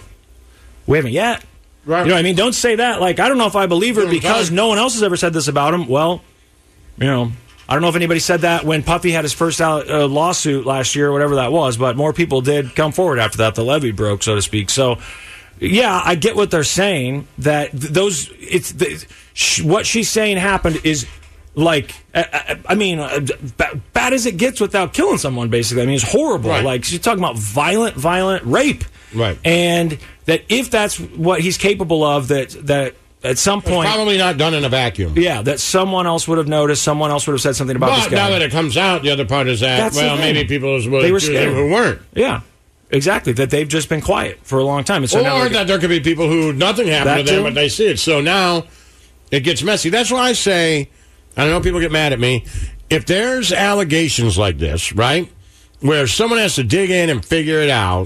we haven't yet. Right. You know what I mean? Don't say that. Like, I don't know if I believe her because no one else has ever said this about him. Well, you know, I don't know if anybody said that when Puffy had his first uh, lawsuit last year, or whatever that was, but more people did come forward after that. The levee broke, so to speak. So, yeah, I get what they're saying, that th- those, it's the, sh- what she's saying happened is like, I, I mean, uh, b- bad as it gets without killing someone, basically. I mean, it's horrible. Right. Like, she's talking about violent, violent rape. Right. And that if that's what he's capable of, that, that at some point... It's probably not done in a vacuum. Yeah, that someone else would have noticed, someone else would have said something about but this guy. Now that it comes out, the other part is that, That's well, the thing. maybe people would They were scared. who weren't. Yeah, exactly. That they've just been quiet for a long time. And so or now that there could be people who nothing happened That to them, too? but they see it. So now it gets messy. That's why I say, I know people get mad at me, if there's allegations like this, right, where someone has to dig in and figure it out,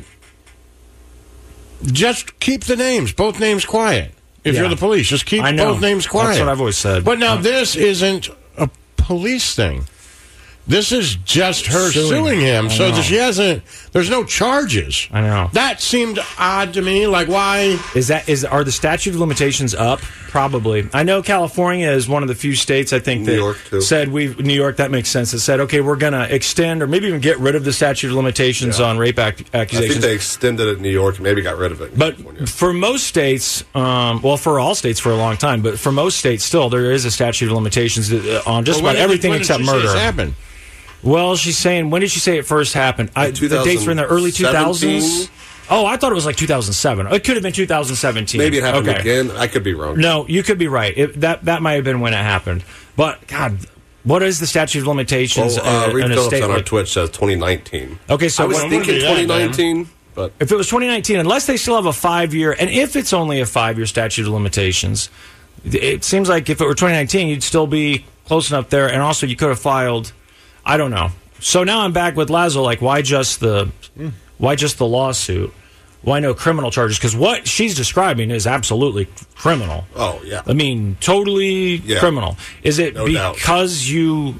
just keep the names, both names quiet. If Yeah. you're the police, just keep I know. both names quiet. That's what I've always said. But now this isn't a police thing. This is just her Suing suing, him. him, I so know. that she hasn't. There's no charges. I know. That seemed odd to me. Like, why? Is that is are the statute of limitations up? Probably. I know California is one of the few states I think that New York, too. said we New York. That makes sense. That said, okay, we're going to extend or maybe even get rid of the statute of limitations Yeah. on rape ac- I think accusations. they extended it in New York and maybe got rid of it in But California. for most states, um, well, for all states for a long time, but for most states still, there is a statute of limitations uh, on just Well, when about did- everything when did except she say murder. this happened? Well, she's saying, when did she say it first happened? I, the dates were in the early two thousands. Oh, I thought it was like two thousand seven. It could have been two thousand seventeen. Maybe it happened Okay. again. I could be wrong. No, you could be right. It, that that might have been when it happened. But God, what is the statute of limitations? Well, uh, in, Reed in a Phillips state on our like- Twitch says twenty nineteen. Okay, so I was what- thinking that, twenty nineteen, but if it was twenty nineteen, unless they still have a five year, and if it's only a five year statute of limitations, it seems like if it were twenty nineteen, you'd still be close enough there. And also, you could have filed. I don't know. So now I'm back with Lazo. Like, why just the, why just the lawsuit? Why no criminal charges? Because what she's describing is absolutely criminal. oh yeah, I mean, totally Yeah. criminal. Is it No doubt. because you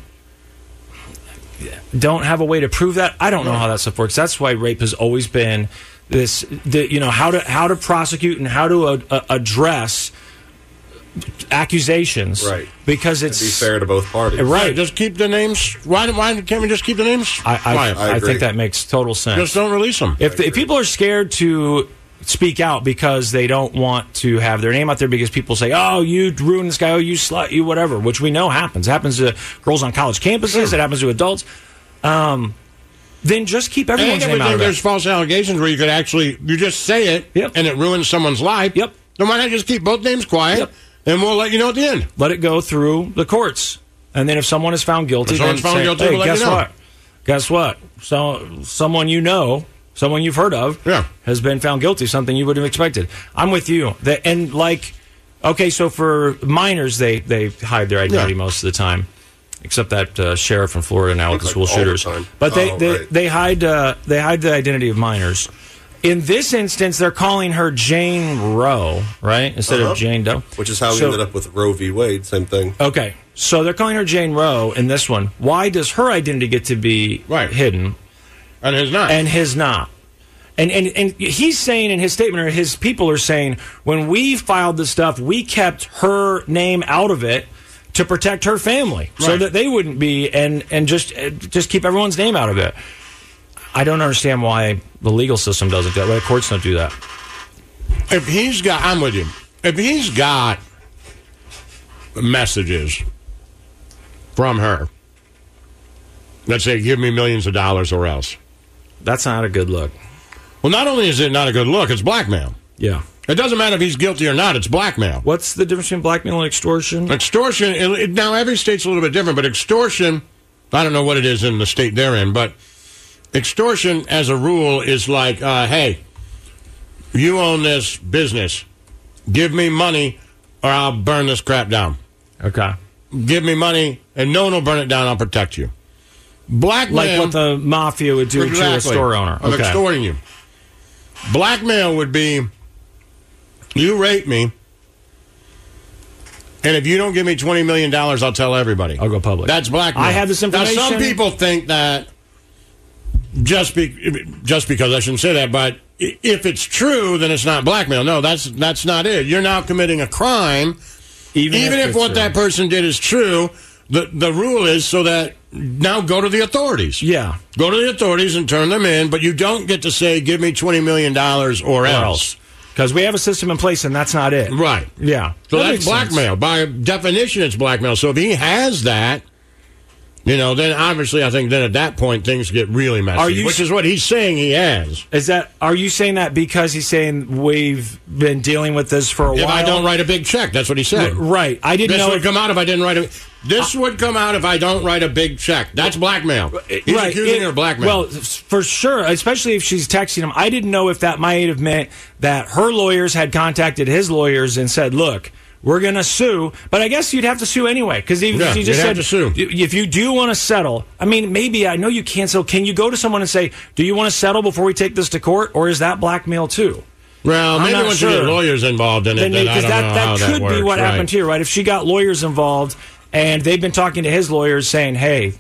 don't have a way to prove that? I don't know how that stuff works. That's why rape has always been this. The, you know how to how to prosecute and how to uh, uh, address accusations. Right. Because to it's be fair to both parties. Right. Just keep the names. Why? Why can't we just keep the names? I I, quiet? I, agree. think that makes total sense. Just don't release them. If, if people are scared to speak out because they don't want to have their name out there because people say, oh, you ruined this guy, oh, you slut, you whatever, which we know happens. It happens to girls on college campuses. It happens to adults. Um, then just keep everyone's and name out think of there's it. false allegations where you could actually, you just say it, Yep. and it ruins someone's life. Yep. Then why not just keep both names quiet, Yep. and we'll let you know at the end. Let it go through the courts. And then if someone is found guilty, If then someone's found say, guilty, hey, we'll let guess you know." what? Guess what? So someone you know, someone you've heard of, Yeah. has been found guilty, something you would have expected. I'm with you. That, and like, okay, so for minors, they, they hide their identity Yeah. most of the time, except that uh, sheriff in Florida now with the Like school all the shooters. time. But they, Oh, they, right. they hide uh, they hide the identity of minors. In this instance, they're calling her Jane Roe, right, instead Uh-huh. of Jane Doe. Which is how we So- ended up with Roe v. Wade. Same thing. Okay, so they're calling her Jane Roe in this one. Why does her identity get to be Right. hidden And his not. and his not? And, and and he's saying in his statement, or his people are saying, when we filed this stuff, we kept her name out of it to protect her family, so Right. that they wouldn't be, and and just uh, just keep everyone's name out of it. I don't understand why the legal system doesn't do that. Why the courts don't do that. if he's got, I'm with you. If he's got messages from her that say, give me millions of dollars or else. That's not a good look. Well, not only is it not a good look, it's blackmail. Yeah. It doesn't matter if he's guilty or not, it's blackmail. What's the difference between blackmail and extortion? Extortion, it, it- now every state's a little bit different, but extortion, I don't know what it is in the state they're in, but extortion as a rule is like, uh, hey, you own this business. Give me money or I'll burn this crap down. Okay. Give me money and no one will burn it down, I'll protect you. Blackmail. Like what the mafia would do to a Exactly. store owner. Of extorting you. Blackmail would be, you rape me, and if you don't give me twenty million dollars, I'll tell everybody. I'll go public. That's blackmail. I have this information. Now, some people think that just be, just because I shouldn't say that, but i- if it's true, then it's not blackmail. No, that's that's not it. You're now committing a crime, Even, even if, it's what true. that person did is true. The the rule is so that now go to the authorities. Yeah. Go to the authorities and turn them in, but you don't get to say, give me twenty million dollars or, Or else. else. Because we have a system in place, and that's not it. Right. Yeah. So That that's makes sense. blackmail. By definition, it's blackmail. So if he has that, you know, then obviously I think then at that point things get really messy, Are you which s- is what he's saying he has. Is that? Are you saying that because he's saying we've been dealing with this for a If while? I don't write a big check, that's what he said. R- right. I didn't This know would if- come out if I didn't write a. This would come out if I don't write a big check. That's blackmail. He's right. accusing It- her of blackmail. Well, for sure, especially if she's texting him. I didn't know if that might have meant that her lawyers had contacted his lawyers and said, "Look, we're going to sue." But I guess you'd have to sue anyway because he, Yeah, he you'd just have said, to sue. "If you do want to settle, I mean, maybe I know you can't settle. Can you go to someone and say, "Do you want to settle before we take this to court?" Or is that blackmail too? well, I'm maybe not once sure. you get lawyers involved in it, Then then, because I don't that, know that how could that be works, what right. happened here, right? If she got lawyers involved and they've been talking to his lawyers saying, "Hey,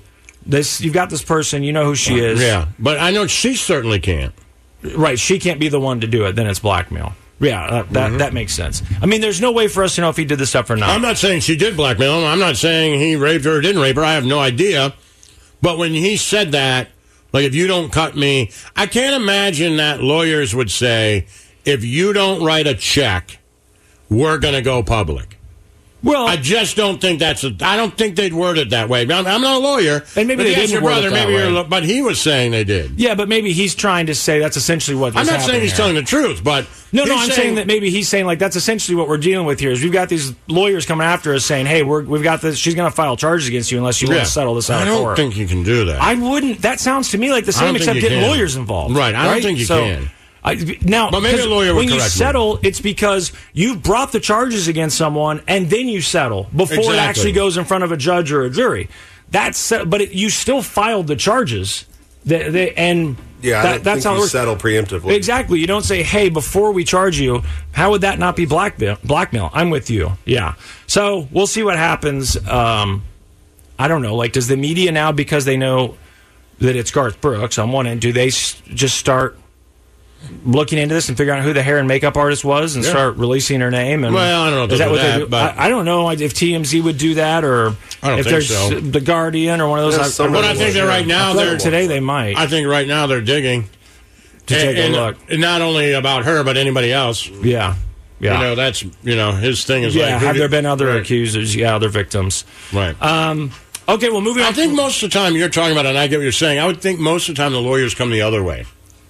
This you've got this person, you know who she is. Yeah, but I know she certainly can't. Right, she can't be the one to do it. Then it's blackmail. Yeah, uh, that Mm-hmm. that makes sense. I mean, there's no way for us to know if he did this stuff or not. I'm not saying she did blackmail him. I'm not saying he raped her or didn't rape her. I have no idea. But when he said that, like, if you don't cut me, I can't imagine that lawyers would say, if you don't write a check, we're going to go public. Well, I just don't think that's a. I don't think they'd word it that way. I'm, I'm not a lawyer. And maybe but they yes, didn't your word brother. it that Maybe way. you're, but he was saying they did. Yeah, but maybe he's trying to say that's essentially what. I'm was not saying happening he's here. telling the truth, but No, no, he's I'm saying, saying that maybe he's saying like that's essentially what we're dealing with here. Is we've got these lawyers coming after us saying, "Hey, we're, we've got this. She's going to file charges against you unless you Yeah. want to settle this out." I of don't court." think you can do that. I wouldn't. That sounds to me like the I don't same, think except you getting can. lawyers involved. Right, I don't think you So, can. I, now, But maybe 'cause a lawyer would when you correct me. settle, it's because you've brought the charges against someone and then you settle before Exactly. it actually goes in front of a judge or a jury. That's but it, you still filed the charges. They, they, and Yeah, I that, don't that's think how it you works. settle preemptively. Exactly. You don't say, "Hey, before we charge you, how would that not be blackmail?" Blackmail. I'm with you. Yeah. So we'll see what happens. Um, I don't know. Like, does the media now, because they know that it's Garth Brooks on one end, do they s- just start looking into this and figuring out who the hair and makeup artist was and Yeah. start releasing her name? And Well, I don't know if is they'll that do what that, they do? but- I, I don't know if T M Z would do that, or I don't if think there's so. The Guardian or one of those. There's I, so I many But I think that right now I feel like they're today they might. I think right now they're digging To take a and, look. and not only about her but anybody else. yeah. Yeah. You know, that's you know his thing is yeah. like. who Have did- there been other right. accusers? Yeah, other victims. Right. Um, okay, well, moving on. I think most of the time you're talking about, it, and I get what you're saying. I would think most of the time the lawyers come the other way.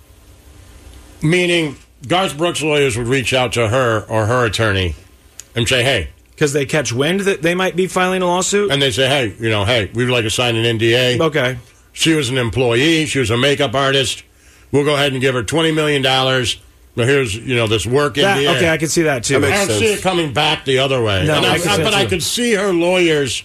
Meaning, Garth Brooks lawyers would reach out to her or her attorney and say, "Hey," because they catch wind that they might be filing a lawsuit. and they say, "Hey, you know, hey, we'd like to sign an N D A. Okay. She was an employee. She was a makeup artist. We'll go ahead and give her twenty million dollars. Now here's you know this work That- N D A." okay, I can see that too. That I makes don't sense. see it coming back the other way. No, And I I- can I- see but that I too. could see her lawyers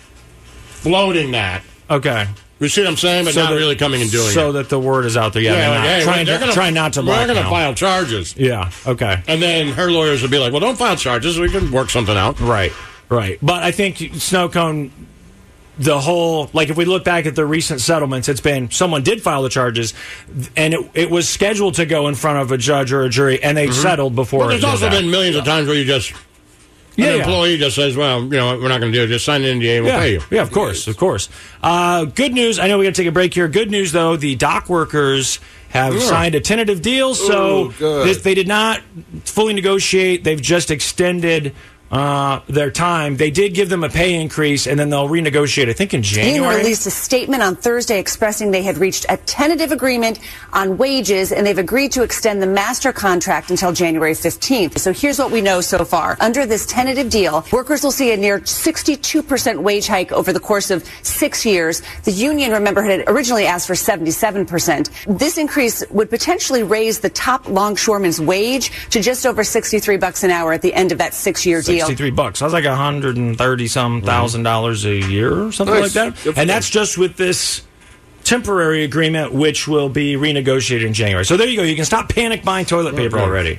floating that. Okay. You see what I'm saying? But So not that- really coming and doing so it. that the word is out there. Yeah, Yeah, they're like, not. hey, trying, they're to, gonna- try not to We're going to blackmail. file charges. Yeah, okay. And then her lawyers would be like, well, don't file charges. We can work something out. Right, right. But I think Snow Cone, the whole, like if we look back at the recent settlements, it's been someone did file the charges and it, it was scheduled to go in front of a judge or a jury and they settled before Well, it there's did also that. been millions of times where you just, Yeah, an yeah. employee just says, well, you know, we're not going to do it. Just sign an N D A and we'll yeah. pay you. Yeah, of course, of course. Uh, good news. I know we got to take a break here. Good news, though, the dock workers have Yeah. signed a tentative deal, so Ooh, good. this, they did not fully negotiate. They've just extended uh, their time. They did give them a pay increase, and then they'll renegotiate, I think, in Union January. released a statement on Thursday expressing they had reached a tentative agreement on wages and they've agreed to extend the master contract until January fifteenth. So here's what we know so far. Under this tentative deal, workers will see a near sixty-two percent wage hike over the course of six years. The union, remember, had originally asked for seventy-seven percent. This increase would potentially raise the top longshoreman's wage to just over sixty-three bucks an hour at the end of that six-year deal. sixty-three bucks. That's like one hundred thirty some thousand dollars a year or something Nice. like that. Good for And them. that's just with this temporary agreement, which will be renegotiated in January. So there you go. You can stop panic buying toilet paper already.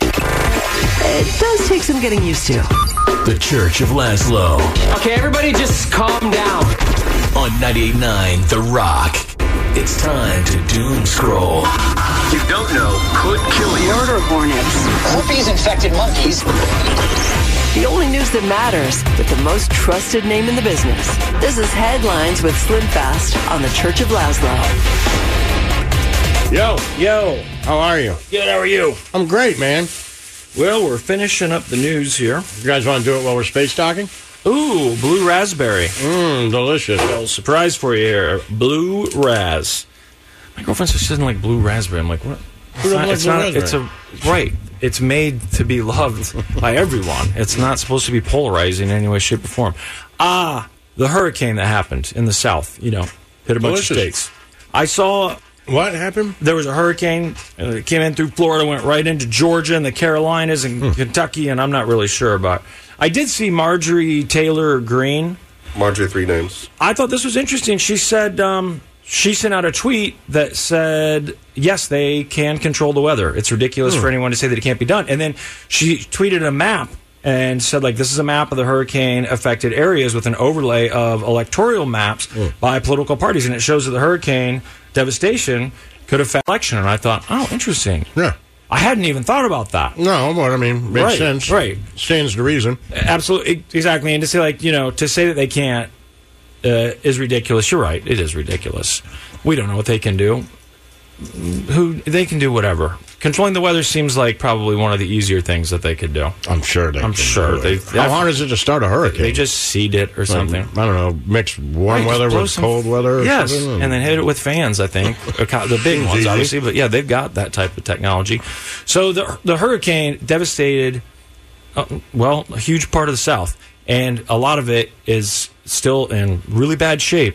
It does take some getting used to. The Church of Laszlo. Okay, everybody just calm down. On ninety-eight point nine The Rock. It's time to doom scroll. You don't know could kill you. Murder hornets. Herpes-infected monkeys. The only news that matters with the most trusted name in the business. This is Headlines with Slim Fast on the Church of Laszlo. Yo, Yo, how are you? good. How are you? I'm great, man. Well, we're finishing up the news here. You guys want to do it while we're space talking? Ooh, blue raspberry. Mmm, delicious. Little surprise for you here. Blue raz. My girlfriend says she doesn't like blue raspberry. I'm like, what? It's doesn't not, like it's, blue not it's a right. It's made to be loved by everyone. It's not supposed to be polarizing in any way, shape, or form. Ah, the hurricane that happened in the south, you know, hit a bunch Delicious. of states. I saw What happened? there was a hurricane. Uh, it came in through Florida, went right into Georgia and the Carolinas and Hmm. Kentucky, and I'm not really sure about. I did see Marjorie Taylor Greene. Marjorie, three names. I thought this was interesting. She said um, she sent out a tweet that said, yes, they can control the weather. It's ridiculous Hmm. for anyone to say that it can't be done. And then she tweeted a map and said, like, this is a map of the hurricane-affected areas with an overlay of electoral maps mm. by political parties, and it shows that the hurricane devastation could affect election. And I thought, oh, interesting. Yeah. I hadn't even thought about that. No, but I mean, makes right, sense. Right. Stands to reason. Absolutely. Exactly. And to say, like, you know, to say that they can't uh, is ridiculous. You're right. It is ridiculous. We don't know what they can do. Who They can do whatever. Controlling the weather seems like probably one of the easier things that they could do. I'm sure they I'm can sure. They, How hard is it to start a hurricane? They just seed it or something. Like, I don't know, mix warm right, weather with some, cold weather or yes, something? And then hit it with fans, I think. The big ones, obviously. But, yeah, they've got that type of technology. So the, the hurricane devastated, uh, well, a huge part of the South. And a lot of it is still in really bad shape.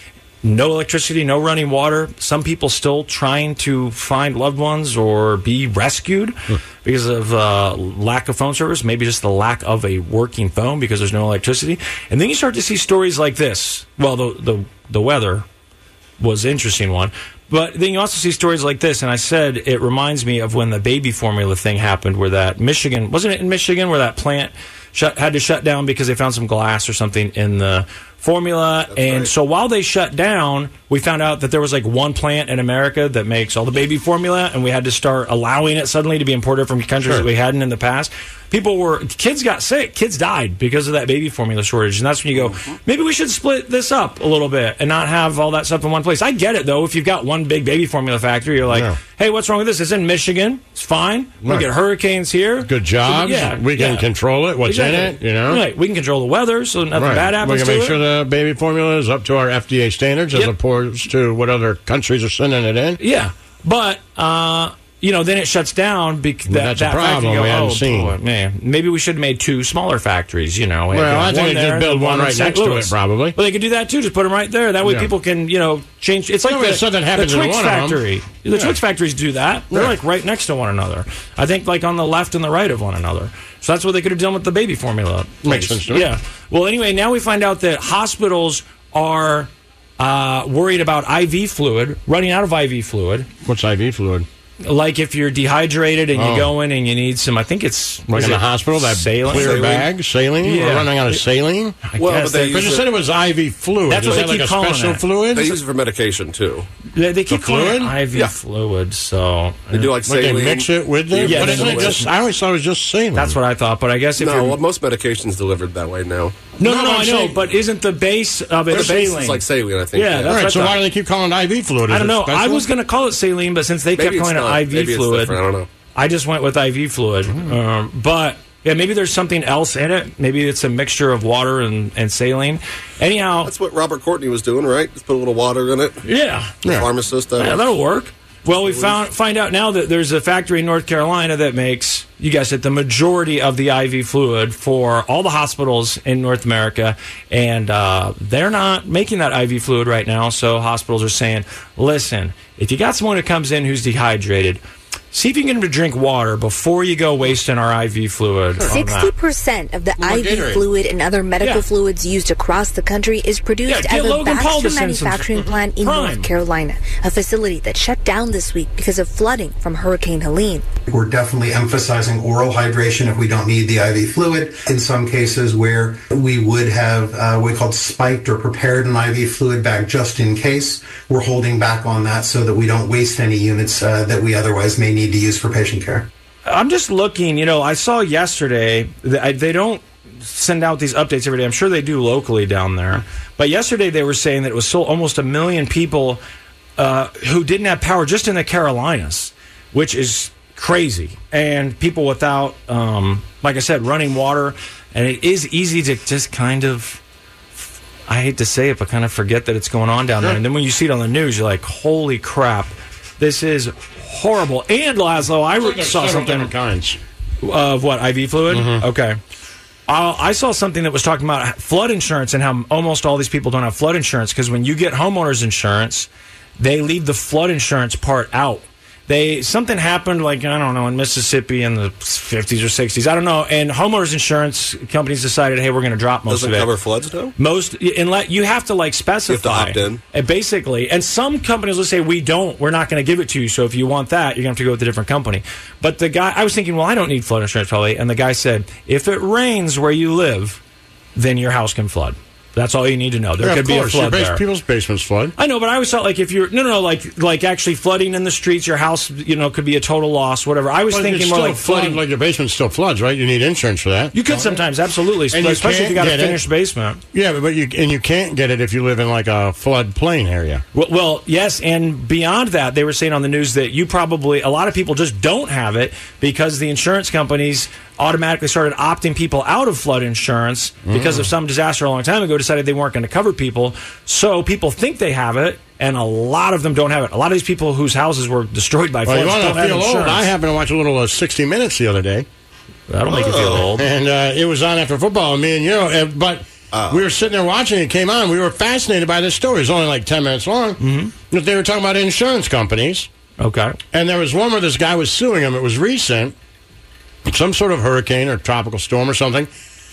No electricity, no running water. Some people still trying to find loved ones or be rescued hmm. because of uh, lack of phone service, maybe just the lack of a working phone because there's no electricity. And then you start to see stories like this. Well, the the, the weather was an interesting one. But then you also see stories like this, and I said it reminds me of when the baby formula thing happened where that Michigan, wasn't it in Michigan where that plant shut, had to shut down because they found some glass or something in the formula. That's and right. So while they shut down, we found out that there was like one plant in America that makes all the baby formula, and we had to start allowing it suddenly to be imported from countries sure. that we hadn't in the past. People were, kids got sick, kids died because of that baby formula shortage. And that's when you go, maybe we should split this up a little bit and not have all that stuff in one place. I get it, though. If you've got one big baby formula factory, you're like, yeah. hey, what's wrong with this? It's in Michigan. It's fine. We right. get hurricanes here. Good jobs. So, yeah, we can yeah. control it. What's exactly. in it, you know? Right. We can control the weather so nothing right. bad happens to it. We can make sure the baby formula is up to our F D A standards yep. as opposed to what other countries are sending it in. Yeah. But, uh... you know, then it shuts down because well, that, that's that a problem go, we haven't oh, seen. Boy, man, maybe we should have made two smaller factories, you know. Well, I think they could build one right next to it, probably. Well, they could do that, too. Just put them right there. That way yeah. people can, you know, change. It's like no, the, something happens the Twix in one factory. Of them. The yeah. Twix factories do that. They're, yeah. like, right next to one another. I think, like, on the left and the right of one another. So that's what they could have done with the baby formula. Makes sense to me. Yeah. Well, anyway, now we find out that hospitals are uh, worried about I V fluid, running out of I V fluid. What's I V fluid? Like if you're dehydrated and oh. you go in and you need some, I think it's like in the hospital that saline? clear saline? bag, saline. Yeah. We're running out of saline. I well, guess but they, they but you said it was I V fluid. That's Is what that they like keep a calling special it. fluid? They use it for medication too. They, they keep the calling fluid? it I V yeah. fluid. So they do like saline. Like they mix it with it. Yeah, but isn't it just? I always thought it was just saline. That's what I thought. But I guess if no, you're well, most medication's delivered that way now. No, no, no, no I know. But isn't the base of it the saline? Base is like saline, I think. Yeah, yeah. that's right. what So why do they keep calling it I V fluid? Is I don't know. Special? I was going to call it saline, but since they Maybe kept calling it not. I V Maybe fluid, I don't know. I just went with I V fluid. Mm-hmm. Um, but yeah, maybe there's something else in it. Maybe it's a mixture of water and, and saline. Anyhow, that's what Robert Courtney was doing, right? Just put a little water in it. Yeah, the yeah. pharmacist. Yeah, that'll work. Well, we found find out now that there's a factory in North Carolina that makes, you guessed it, the majority of the I V fluid for all the hospitals in North America, and uh, they're not making that I V fluid right now. So hospitals are saying, listen, if you got someone who comes in who's dehydrated, see if you can get them to drink water before you go wasting our I V fluid. sixty percent of the well, I V Gatorade. fluid and other medical yeah. fluids used across the country is produced yeah, at the Logan Baxter manufacturing plant in Prime. North Carolina, a facility that shut down this week because of flooding from Hurricane Helene. We're definitely emphasizing oral hydration if we don't need the I V fluid. In some cases where we would have uh, what we called spiked or prepared an I V fluid bag just in case, we're holding back on that so that we don't waste any units uh, that we otherwise may need to use for patient care. I'm just looking, you know, I saw yesterday that they don't send out these updates every day. I'm sure they do locally down there. But yesterday they were saying that it was still almost a million people uh, who didn't have power just in the Carolinas, which is crazy. And people without, um, like I said, running water. And it is easy to just kind of, I hate to say it, but kind of forget that it's going on down there. And then when you see it on the news, you're like, holy crap, this is horrible. And Laszlo, I like saw something kinds of what, I V fluid? Mm-hmm. Okay. Uh, I saw something that was talking about flood insurance and how almost all these people don't have flood insurance because when you get homeowners insurance, they leave the flood insurance part out. They something happened, like I don't know, in Mississippi in the fifties or sixties. I don't know. And homeowners insurance companies decided, hey, we're going to drop most Doesn't of it. cover floods, though? Most, unless you have to like specify. You have to opt in. And basically, and some companies will say, we don't. We're not going to give it to you. So if you want that, you're going to have to go with a different company. But the guy, I was thinking, well, I don't need flood insurance probably. And the guy said, if it rains where you live, then your house can flood. That's all you need to know. There yeah, could of be course. a flood Your base, there. People's basements flood. I know, but I always thought like if you're no, no, no, like like actually flooding in the streets, your house, you know, could be a total loss, whatever. I was Well, thinking it's more still like flooding. flood, like your basement still floods, right? You need insurance for that. You could sometimes, absolutely, And you especially if you can't got a get it. finished basement. Yeah, but you and you can't get it if you live in like a floodplain area. Well, well, yes, and beyond that, they were saying on the news that you probably a lot of people just don't have it because the insurance companies automatically started opting people out of flood insurance because Mm. of some disaster a long time ago, decided they weren't going to cover people. So people think they have it, and a lot of them don't have it. A lot of these people whose houses were destroyed by Well, floods you want don't to have feel old? insurance. I happened to watch a little uh, sixty minutes the other day. That'll make you feel old. And uh, it was on after football. Me and you know, uh, but we were sitting there watching. It came on. We were fascinated by this story. It was only like ten minutes long. Mm-hmm. They were talking about insurance companies. Okay. And there was one where this guy was suing him. It was recent. Some sort of hurricane or tropical storm or something.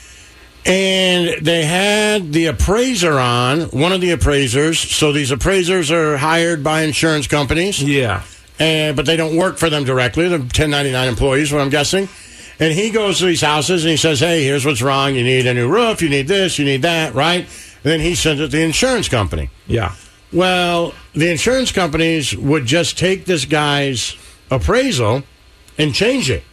And they had the appraiser on, one of the appraisers. So these appraisers are hired by insurance companies. Yeah. And, but they don't work for them directly. They're ten ninety-nine employees, what I'm guessing. And he goes to these houses and he says, hey, here's what's wrong. You need a new roof. You need this. You need that, right? And then he sends it to the insurance company. Yeah. Well, the insurance companies would just take this guy's appraisal and change it,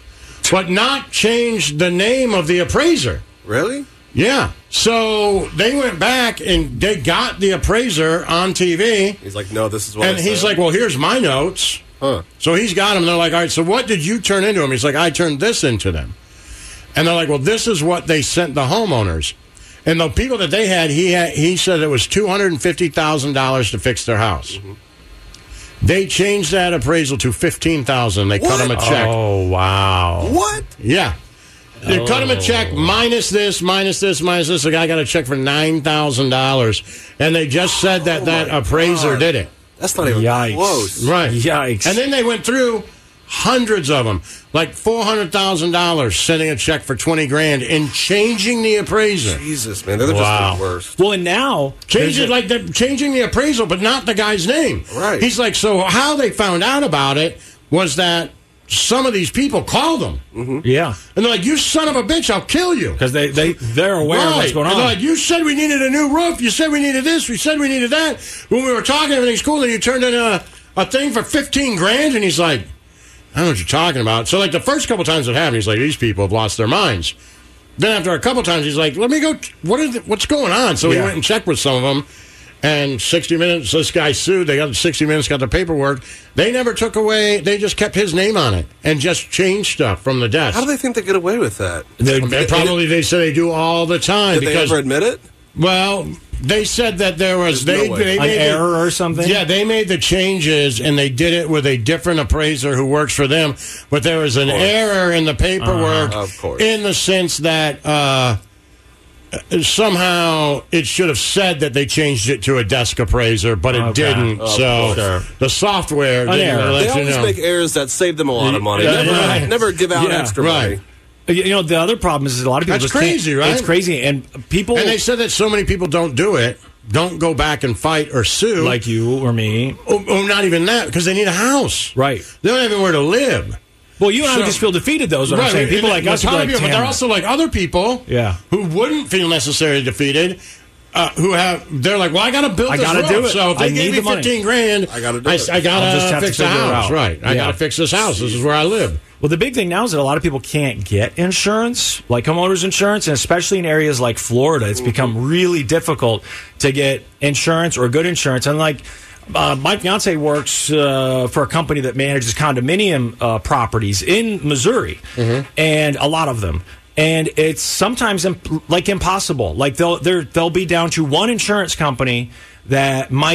but not change the name of the appraiser. Really? Yeah. So they went back and they got the appraiser on T V. He's like, no, this is what And I he's said. like, well, here's my notes. Huh. So he's got them. They're like, all right, so what did you turn into him? He's like, I turned this into them. And they're like, well, this is what they sent the homeowners. And the people that they had, he had, he said it was two hundred fifty thousand dollars to fix their house. Mm-hmm. They changed that appraisal to fifteen thousand dollars. They cut him a check. Oh, wow. What? Yeah. They cut him a check minus this, minus this, minus this. The guy got a check for nine thousand dollars. And they just said that Oh that my appraiser God. did it. That's not even Yikes. close. Right. Yikes. And then they went through hundreds of them, like four hundred thousand dollars, sending a check for twenty grand and changing the appraiser. Jesus, man. They're Wow. just the worst. Well, and now Change there's it a- like they're changing the appraisal, but not the guy's name. Right. He's like, so how they found out about it was that some of these people called them. Mm-hmm. yeah, And they're like, you son of a bitch, I'll kill you. because they they they're aware of what's Right. going And on. they're like, you said we needed a new roof. You said we needed this. We said we needed that. When we were talking, everything's cool. And you turned in a, a thing for fifteen grand. And he's like, I don't know what you're talking about. So, like, the first couple times it happened, he's like, these people have lost their minds. Then after a couple times, he's like, let me go. What is it, what's going on? So he Yeah. went and checked with some of them. And sixty minutes, this guy sued. They got sixty minutes, got the paperwork. They never took away, they just kept his name on it and just changed stuff from the desk. How do they think they get away with that? They, probably they say they do all the time. Did they because ever admit it? Well, they said that there was There's they, no way. they An made error the, or something? Yeah, they made the changes and they did it with a different appraiser who works for them. But there was an error in the paperwork, Uh, of course. in the sense that uh, somehow it should have said that they changed it to a desk appraiser, but it Okay. didn't. Of so course. the software An didn't error. let They you always know. make errors that save them a lot of money. Yeah, Never, right. never give out Yeah, extra right. money. You know, the other problem is a lot of people That's just can't- crazy, right? It's crazy, and people And they said that so many people don't do it, don't go back and fight or sue. like you or me, Or, or not even that, because they need a house. right? They don't have anywhere to live. Well, you and I So- would just feel defeated, though, is what I'm saying. People and like us a would ton be of like, people, but "Damn they're it." also like other people Yeah. who wouldn't feel necessarily defeated. Uh, who have they're like, well, I got to build I this gotta roof. do it. So if they I gave need me the money. fifteen grand, I gotta do I, it. I gotta I'll just have to fix the figure it house. out. Right, I Yeah. gotta fix this house. This is where I live. Well, the big thing now is that a lot of people can't get insurance, like homeowners insurance, and especially in areas like Florida, it's become really difficult to get insurance or good insurance. And like, uh, my fiance works uh, for a company that manages condominium uh, properties in Missouri, and a lot of them. And it's sometimes imp- like impossible. Like they'll they're, they'll be down to one insurance company that might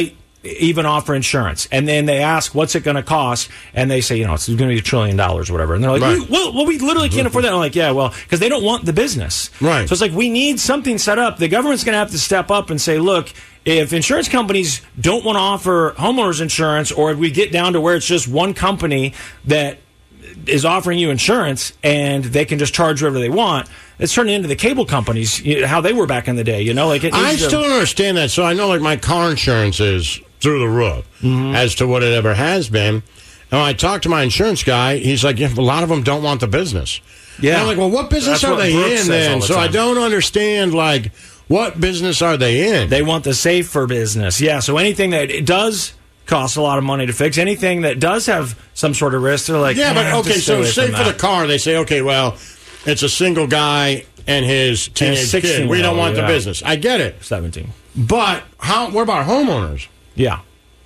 even offer insurance. And then they ask, what's it going to cost? And they say, you know, it's going to be a trillion dollars or whatever. And they're like, Right. we, well, well, we literally can't afford that. I'm like, yeah, well, because they don't want the business. Right. So it's like, we need something set up. The government's going to have to step up and say, look, if insurance companies don't want to offer homeowners insurance, or if we get down to where it's just one company that is offering you insurance and they can just charge whatever they want, it's turning into the cable companies, you know, how they were back in the day, you know? Like it I needs to- still don't understand that. So I know, like, my car insurance is through the roof Mm-hmm. as to what it ever has been. And when I talked to my insurance guy, he's like, yeah, a lot of them don't want the business. Yeah. And I'm like, well, what business That's are what they Brooke in says then? all the So I time. don't understand, like, what business are they in? They want the safer business. Yeah, so anything that it does cost a lot of money to fix, anything that does have some sort of risk, they're like, yeah, but "Eh, okay, just stay so away say from for the that." car, they say, okay, well, it's a single guy and his teenage kid. We don't sixteen-year-old, want the yeah. business. I get it. seventeen. But how? What about homeowners? Yeah.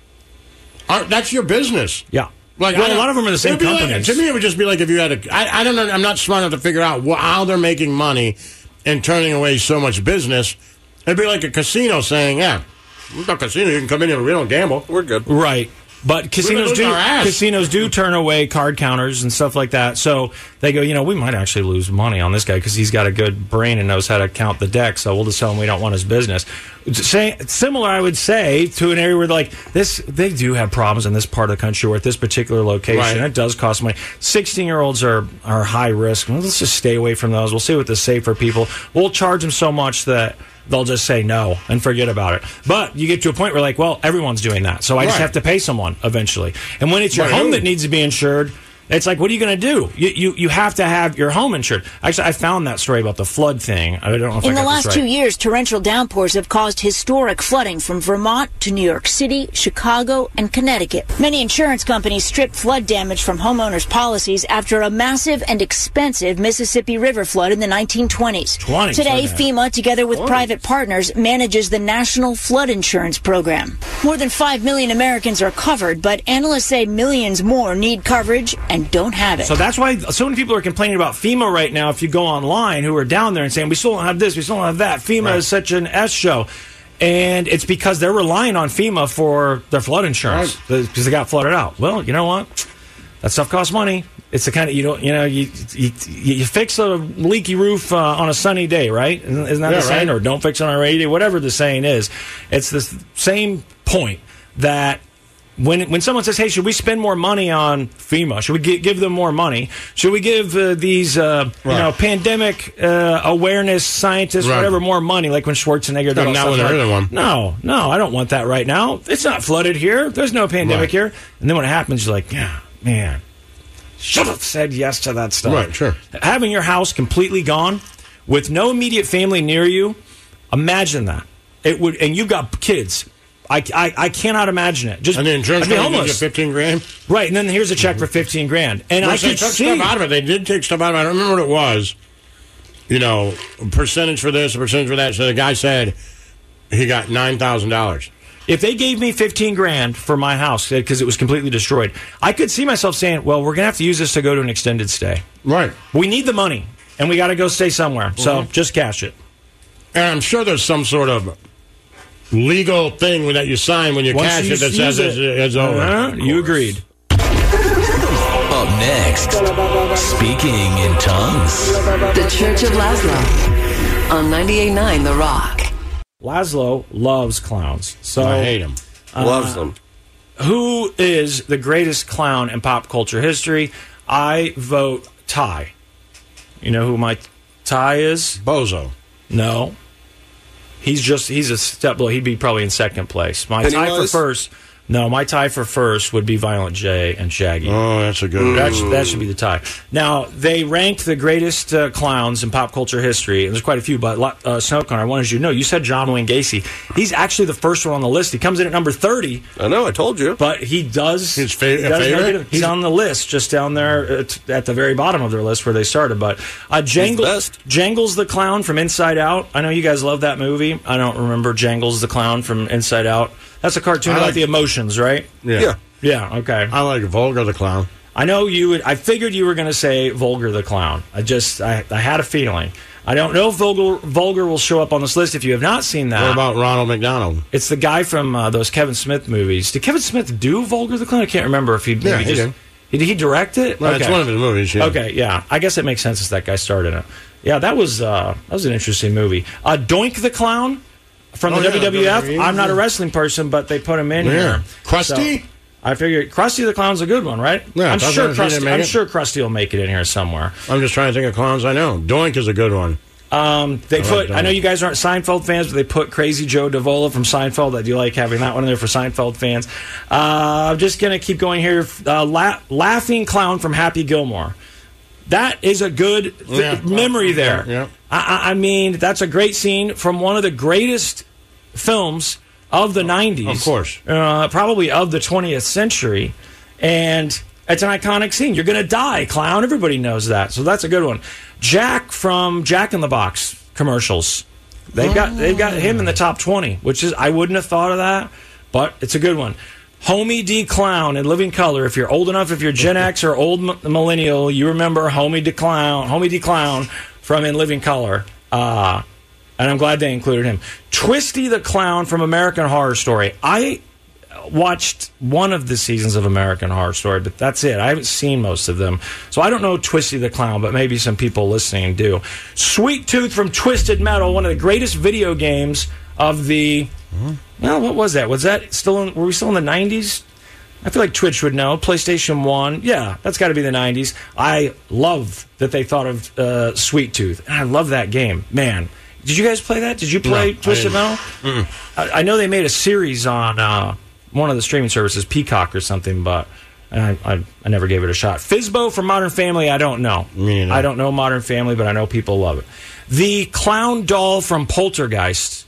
Are, that's your business. Yeah. Like, Well, I a don't- lot of them are the same it'd be like- companies. to me, it would just be like if you had a. I, I don't know. I'm not smart enough to figure out wh- how they're making money and turning away so much business. It'd be like a casino saying, "Yeah, we're not a casino. You can come in here. But we don't gamble. We're good." Right. But casinos losing do our ass. casinos do turn away card counters and stuff like that. So they go, you know, we might actually lose money on this guy because he's got a good brain and knows how to count the deck. So we'll just tell him we don't want his business. Say, similar, I would say, to an area where like this, they do have problems in this part of the country or at this particular location. Right. It does cost money. Sixteen-year-olds are are high risk. Well, let's just stay away from those. We'll see with the safer people. We'll charge them so much that they'll just say no and forget about it. But you get to a point where, like, well, everyone's doing that, so I just Right. have to pay someone eventually. And when it's your Right. home that needs to be insured, it's like, what are you going to do? You, you you have to have your home insured. Actually, I found that story about the flood thing. I don't know if In I the got last this two right. years, torrential downpours have caused historic flooding from Vermont to New York City, Chicago, and Connecticut. Many insurance companies stripped flood damage from homeowners' policies after a massive and expensive Mississippi River flood in the nineteen twenties. twenties, Today, okay. FEMA, together with private partners, manages the National Flood Insurance Program. More than five million Americans are covered, but analysts say millions more need coverage and don't have it. So that's why so many people are complaining about FEMA right now. If you go online, who are down there and saying, we still don't have this, we still don't have that. FEMA Right. is such an S show. And it's because they're relying on FEMA for their flood insurance because they got flooded out. Well, you know what? That stuff costs money. It's the kind of, you don't, you know, you you, you fix a leaky roof uh, on a sunny day, right? Isn't, isn't that Yeah, the saying? right. Or don't fix it on a rainy day, whatever the saying is. It's the same point that when when someone says, hey, should we spend more money on FEMA? Should we gi- give them more money? Should we give uh, these, uh, you Right. know, pandemic uh, awareness scientists, Right. whatever, more money, like when Schwarzenegger did No, all not stuff when there like- isn't one. No, no, I don't want that right now. It's not flooded here. There's no pandemic Right. here. And then when it happens, you're like, yeah, man, should have said yes to that stuff. Right, sure. Having your house completely gone with no immediate family near you, imagine that. It would, and you've got kids. I, I, I cannot imagine it. Just And the insurance I'd be company gives you homeless. fifteen grand. Right, and then here's a check for fifteen grand. And Well, I they could took see. stuff out of it. They did take stuff out of it. I don't remember what it was. You know, a percentage for this, a percentage for that. So the guy said he got nine thousand dollars. If they gave me fifteen grand for my house because it was completely destroyed, I could see myself saying, well, we're going to have to use this to go to an extended stay. Right. We need the money, and we got to go stay somewhere. So Mhm. just cash it. And I'm sure there's some sort of legal thing that you sign when you Once cash you it that use says it's, it. it's over. Uh-huh. You agreed. Up next, speaking in tongues. The Church of Laszlo on ninety-eight point nine The Rock. Laszlo loves clowns. So I hate him. uh, Loves them. Who is the greatest clown in pop culture history? I vote Ty. You know who my Ty is? Bozo. No. He's just, he's a step below. He'd be probably in second place. My tie for Pennywise? first, no, my tie for first would be Violent J and Shaggy. Oh, that's a good That, sh- that should be the tie. Now, they ranked the greatest uh, clowns in pop culture history, and there's quite a few, but uh, Snowcon, I wanted you to know, you said John Wayne Gacy. He's actually the first one on the list. He comes in at number thirty. I know, I told you. But he does. His fa- he does favorite? make it- He's on the list, just down there at, at the very bottom of their list where they started. But uh, Jangle, best. Jangles the Clown from Inside Out. I know you guys love that movie. I don't remember Jangles the Clown from Inside Out. That's a cartoon I about like- the emotions, right? Yeah. Yeah. Yeah, okay. I like Volga the Clown. I know you would. I figured you were going to say Vulgar the Clown. I just, I, I had a feeling. I don't know if Vulgar, Vulgar will show up on this list if you have not seen that. What about Ronald McDonald? It's the guy from uh, those Kevin Smith movies. Did Kevin Smith do Vulgar the Clown? I can't remember if he maybe Yeah, he just. did. Did he direct it? Well, okay. It's one of his movies, yeah. Okay, yeah. I guess it makes sense as that guy started it. Yeah, that was uh, that was an interesting movie. Uh, Doink the Clown from the Oh, yeah, W W F. W W E, I'm not a yeah. wrestling person, but they put him in Yeah. here. Krusty? So I figured Krusty the Clown's a good one, right? Yeah, I'm Doug sure Anderson didn't Krusty. make I'm it. sure Krusty will make it in here somewhere. I'm just trying to think of clowns I know. Doink is a good one. Um, they I like put. that I know one. you guys aren't Seinfeld fans, but they put Crazy Joe Davola from Seinfeld. I do like having that one in there for Seinfeld fans. Uh, I'm just gonna keep going here. Uh, La- Laughing Clown from Happy Gilmore. That is a good th- Yeah. memory there. Yeah. I-, I I mean, that's a great scene from one of the greatest films of the nineties. Of course. Uh, probably of the twentieth century. And it's an iconic scene. You're going to die, clown. Everybody knows that. So that's a good one. Jack from Jack in the Box commercials. They've got they've got him in the top twenty, which is I wouldn't have thought of that, but it's a good one. Homie D. Clown in Living Color. If you're old enough, if you're Gen X or old m- millennial, you remember Homie D. Clown, Homie D. Clown from In Living Color. Uh, and I'm glad they included him. Twisty the Clown from American Horror Story. I watched one of the seasons of American Horror Story, but that's it. I haven't seen most of them. So I don't know Twisty the Clown, but maybe some people listening do. Sweet Tooth from Twisted Metal, one of the greatest video games of the... Well, what was that? Was that still in... Were we still in the nineties? I feel like Twitch would know. PlayStation one. Yeah, that's got to be the nineties. I love that they thought of uh, Sweet Tooth. And I love that game. Man. Did you guys play that? Did you play No, I Twisted didn't. Metal? I, I know they made a series on uh, one of the streaming services, Peacock or something, but I, I, I never gave it a shot. Fizbo from Modern Family, I don't know. Me neither. I don't know Modern Family, but I know people love it. The clown doll from Poltergeist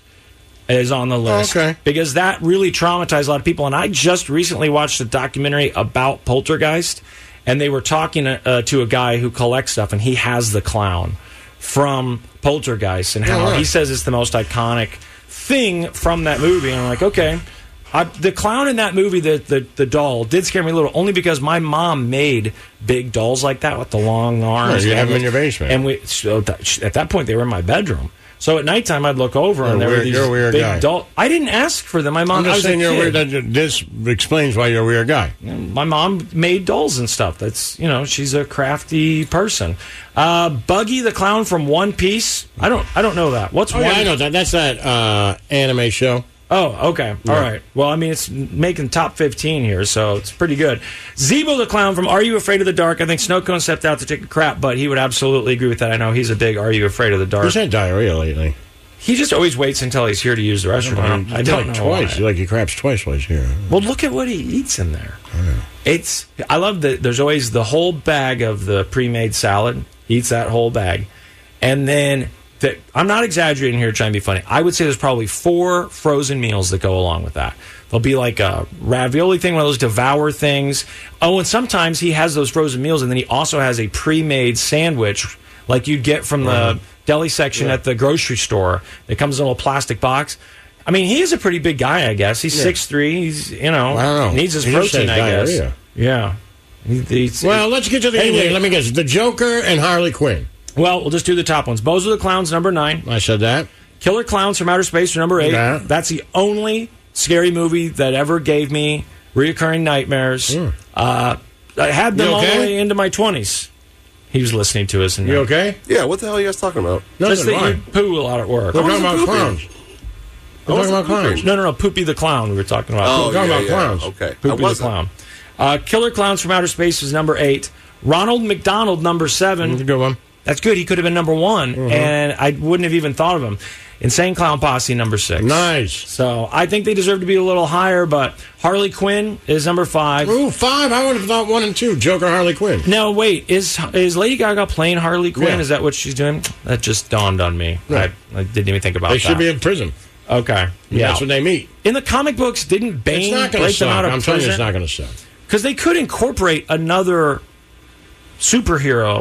is on the list. Okay. Because that really traumatized a lot of people. And I just recently watched a documentary about Poltergeist, and they were talking uh, to a guy who collects stuff, and he has the clown from Poltergeist, and how Oh, right. he says it's the most iconic thing from that movie. And I'm like, okay. I, the clown in that movie, the, the the doll, did scare me a little, only because my mom made big dolls like that with the long arms. Yeah, you have them in your basement. And we so that, at that point, they were in my bedroom. So at nighttime, I'd look over, You're and there weird- were these you're a weird big guy. dolls. I didn't ask for them. My mom. I'm I just was saying a you're kid. weird. That- This explains why you're a weird guy. My mom made dolls and stuff. That's, you know, she's a crafty person. Uh, Buggy the Clown from One Piece. I don't I don't know that. What's Oh, one? yeah, I know that. That's that uh, anime show. Oh, okay. Yeah. All right. Well, I mean, it's making top fifteen here, so it's pretty good. Zebo the Clown from Are You Afraid of the Dark? I think Snowcone stepped out to take a crap, but he would absolutely agree with that. I know he's a big Are You Afraid of the Dark. He's had diarrhea lately. He just always waits until he's here to use the restroom. I don't, I don't like know twice. why. Like he craps twice while he's here. Well, look at what he eats in there. It's. I love that. There's always the whole bag of the pre-made salad. He eats that whole bag, and then the, I'm not exaggerating here, trying to be funny. I would say there's probably four frozen meals that go along with that. There'll be like a ravioli thing, one of those devour things. Oh, and sometimes he has those frozen meals, and then he also has a pre-made sandwich, like you'd get from the Uh-huh. deli section Yeah. at the grocery store. It comes in a little plastic box. I mean, he is a pretty big guy, I guess. He's Yeah. six three. He's, you know, I don't know. needs his He just protein, has I guess. diarrhea. Yeah. He- he's- Well, let's get to the Anyway. anyway. Let me guess. The Joker and Harley Quinn. Well, we'll just do the top ones. Bozo the Clown's number nine. I said that. Killer Clowns from Outer Space are number eight. Yeah. That's the only scary movie that ever gave me reoccurring nightmares. Uh, I had them You all the okay? way into my twenties. He was listening to us. And You okay? Yeah, what the hell are you guys talking about? Just Nothing. that Why? you poo a lot at work. We're I talking wasn't about pooping. clowns. We're I talking about wasn't clowns. pooping. No, no, no. Poopy the Clown we were talking about. Oh, We're talking yeah, about yeah. clowns. Okay. I Poopy the wasn't. Clown. Uh, Killer Clowns from Outer Space is number eight. Ronald McDonald, number seven. That's a good one. That's good. He could have been number one, Mhm. and I wouldn't have even thought of him. Insane Clown Posse, number six. Nice. So I think they deserve to be a little higher, but Harley Quinn is number five. Ooh, five. I would have thought one and two. Joker, Harley Quinn. No, wait. Is is Lady Gaga playing Harley Quinn? Yeah. Is that what she's doing? That just dawned on me. Yeah. I, I didn't even think about They that. should be in prison. Okay. Yeah. That's when they meet. In the comic books, didn't Bane It's not going to break them suck. out of I'm telling you, it's prison? not going to suck. Because they could incorporate another superhero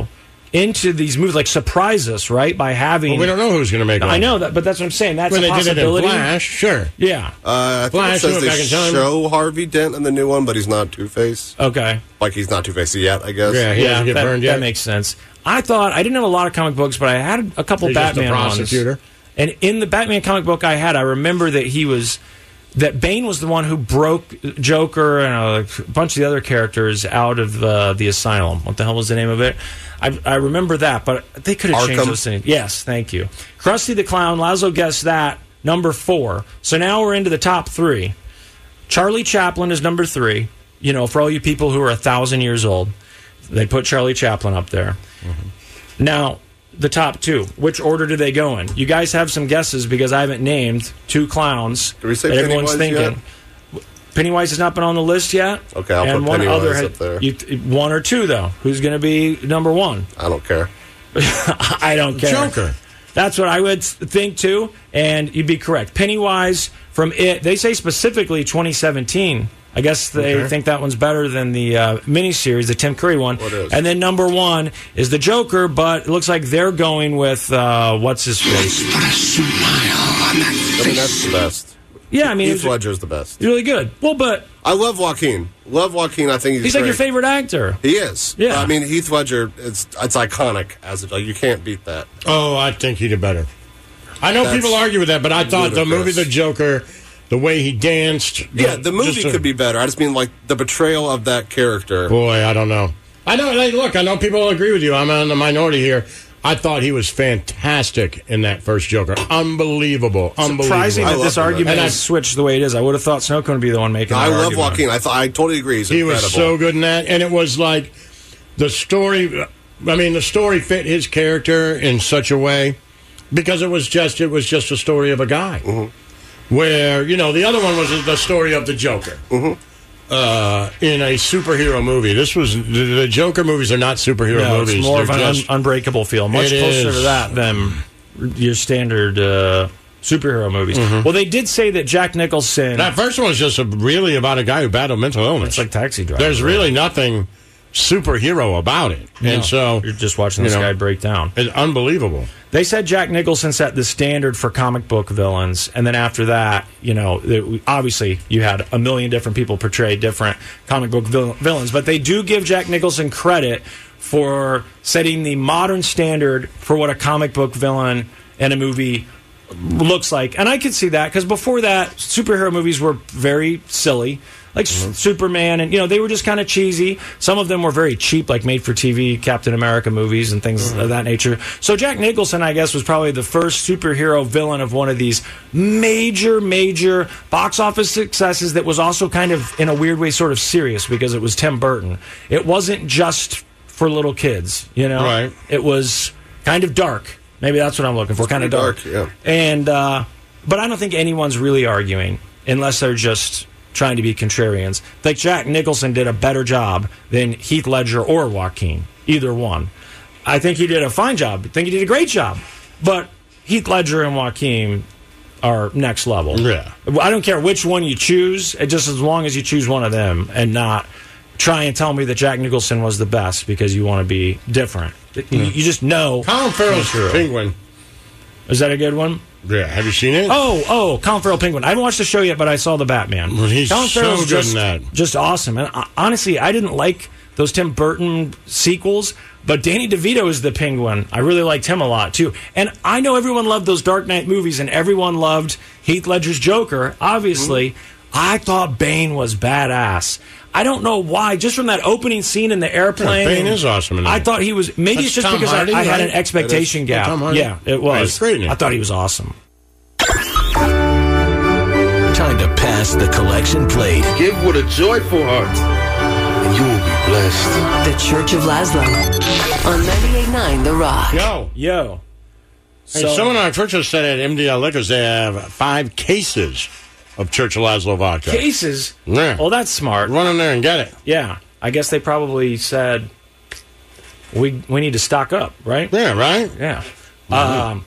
into these movies, like surprise us, right? By having, well, we don't know who's going to make. I one. know that, but that's what I'm saying. That's when a they possibility. did it in Flash, sure, yeah. Uh, I think Flash, it says went they back in time. show Harvey Dent in the new one, but he's not Two-Face. Okay, like he's not Two-Face yet, I guess. Yeah, he yeah, doesn't get that, burned yet. That makes sense. I thought I didn't have a lot of comic books, but I had a couple He's just a Batman prosecutor. ones. And in the Batman comic book I had, I remember that he was. That Bane was the one who broke Joker and a bunch of the other characters out of the, the asylum. What the hell was the name of it? I, I remember that, but they could have changed Arkham. those things. Yes, thank you. Krusty the Clown, Lazo guessed that, number four. So now we're into the top three. Charlie Chaplin is number three. You know, for all you people who are a thousand years old, they put Charlie Chaplin up there. Mm-hmm. Now, the top two. Which order do they go in? You guys have some guesses because I haven't named two clowns Did we say that everyone's Pennywise thinking. Yet? Pennywise has not been on the list yet. Okay, I'll and put one Pennywise other up there. You, one or two though. Who's going to be number one? I don't care. I don't care. Joker. That's what I would think too, and you'd be correct. Pennywise from It. They say specifically twenty seventeen. I guess they Okay. think that one's better than the uh, miniseries, the Tim Curry one. What is? And then number one is the Joker, but it looks like they're going with uh, what's his face? I mean, that's the best. Yeah, I mean, it Heath was Ledger's the best. really good. Well, but I love Joaquin. Love Joaquin. I think he's he's like great. your favorite actor. He is. Yeah. I mean, Heath Ledger. It's it's iconic as a, like, you can't beat that. Oh, I think he did better. I know That's people argue with that, but I thought the movie ludicrous. The Joker, the way he danced. Yeah, the movie just a- could be better. I just mean like the betrayal of that character. Boy, I don't know. I know. Hey, look, I know people agree with you. I'm in the minority here. I thought he was fantastic in that first Joker. Unbelievable. Unbelievable. Surprising I that love this him, argument man. has switched the way it is. I would have thought Snowcone would be the one making I that love argument. Joaquin. I th- I totally agree. He's He incredible. was so good in that, and it was like the story. I mean, the story fit his character in such a way because it was just it was just a story of a guy. Mm-hmm. Where you know the other one was the story of the Joker Mm-hmm. uh, in a superhero movie. This was the, the Joker movies are not superhero No, movies. it's more They're of an just, un- unbreakable feel. Much It closer is. to that than your standard uh, superhero movies. Mhm. Well, they did say that Jack Nicholson. that first one was just a, really about a guy who battled mental illness. It's like Taxi Driver. There's really nothing superhero about it, No, and so you're just watching this you know, guy break down. It's unbelievable. They said Jack Nicholson set the standard for comic book villains, and then after that, you know, it, obviously you had a million different people portray different comic book vil- villains, but they do give Jack Nicholson credit for setting the modern standard for what a comic book villain in a movie looks like. And I could see that, because before that, superhero movies were very silly. Like mm-hmm. Superman, and you know they were just kind of cheesy. Some of them were very cheap, like made-for-T V Captain America movies and things mm-hmm. of that nature. So Jack Nicholson, I guess, was probably the first superhero villain of one of these major, major box office successes that was also kind of, in a weird way, sort of serious because it was Tim Burton. It wasn't just for little kids, you know. Right. It was kind of dark. Maybe that's what I'm looking for. Kind of dark. dark, yeah. And uh, but I don't think anyone's really arguing unless they're just trying to be contrarians. Like Jack Nicholson did a better job than Heath Ledger or Joaquin, either one. I think he did a fine job. I think he did a great job. But Heath Ledger and Joaquin are next level. Yeah. I don't care which one you choose, just as long as you choose one of them and not try and tell me that Jack Nicholson was the best because you want to be different. You, you just know. Colin Farrell's Penguin. Is that a good one? Yeah, have you seen it? Oh, oh, Colin Farrell Penguin. I haven't watched the show yet, but I saw the Batman. Well, he's Colin so Farrell's good just, in that. just awesome. And uh, honestly, I didn't like those Tim Burton sequels, but Danny DeVito is the Penguin. I really liked him a lot, too. And I know everyone loved those Dark Knight movies, and everyone loved Heath Ledger's Joker, obviously. Mm-hmm. I thought Bane was badass. I don't know why. Just from that opening scene in the airplane. Yeah, Bane is awesome in that. I thought he was. Maybe That's it's just Tom because Hardy, I, I had right? an expectation It is. gap. Oh, Tom Hardy? Yeah, it Yeah, was. he's great in it. I thought he was awesome. Time to pass the collection plate. Give with a joyful heart, and you will be blessed. The Church of Laszlo on ninety-eight point nine The Rock. Yo. Yo. Hey, So- someone on our Church said at M D L Liquors they have five cases of Church of Laszlo vodka. Cases? Yeah. Well, that's smart. Run in there and get it. Yeah. I guess they probably said we we need to stock up, right? Yeah, right? Yeah. Um,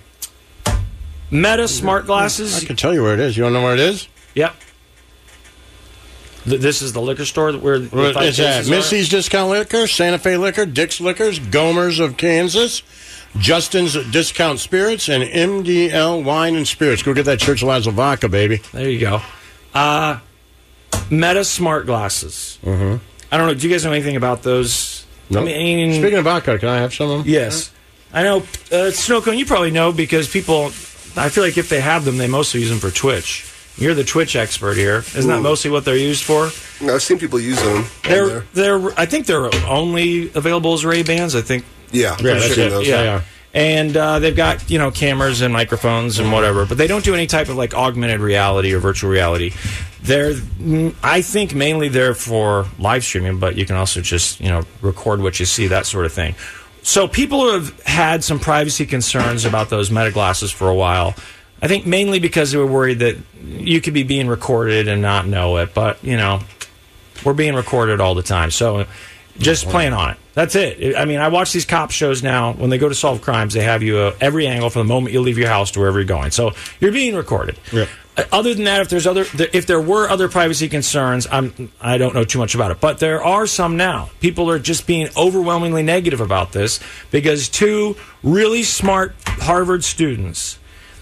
Meta smart glasses. I can tell you where it is. You want to know where it is? Yep. Th- This is the liquor store where the What five is that? cases are? Missy's Discount Liquor, Santa Fe Liquor, Dick's Liquors, Gomer's of Kansas, Justin's Discount Spirits, and M D L Wine and Spirits. Go get that Church of Lazlo vodka, baby. There you go. Uh, Meta smart glasses. Mm-hmm. I don't know. Do you guys know anything about those? Nope. I mean, Speaking of vodka, can I have some of them? yes. I know. Uh, Snowcone, you probably know because people, I feel like if they have them, they mostly use them for Twitch. You're the Twitch expert here. Isn't that Ooh. mostly what they're used for? No, I've seen people use them. They're, they're, I think they're only available as Ray-Bans. I think. Yeah, Yeah, that's it. those. Yeah. They are. And uh, they've got, you know, cameras and microphones and whatever, but they don't do any type of like augmented reality or virtual reality. They're, mm, I think, mainly they're for live streaming, but you can also just, you know, record what you see, that sort of thing. So people have had some privacy concerns about those Meta glasses for a while. I think mainly because they were worried that you could be being recorded and not know it, but, you know, we're being recorded all the time. So just plan on it. That's it. I mean, I watch these cop shows now. When they go to solve crimes, they have you uh, every angle from the moment you leave your house to wherever you're going. So you're being recorded. Yeah. Uh, Other than that, if there's other, if there were other privacy concerns, I'm I don't know too much about it. But there are some now. People are just being overwhelmingly negative about this because two really smart Harvard students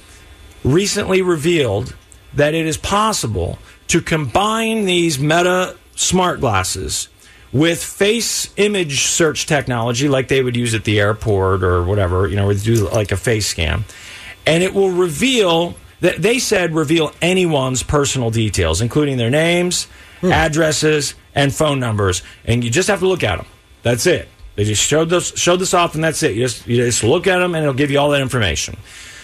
recently revealed that it is possible to combine these Meta smart glasses with face image search technology like they would use at the airport or whatever, you know, where they do like a face scan. And it will reveal, that they said reveal anyone's personal details, including their names, hmm. addresses, and phone numbers. And you just have to look at them. That's it. They just showed this, showed this off, and that's it. You just, you just look at them, and it'll give you all that information.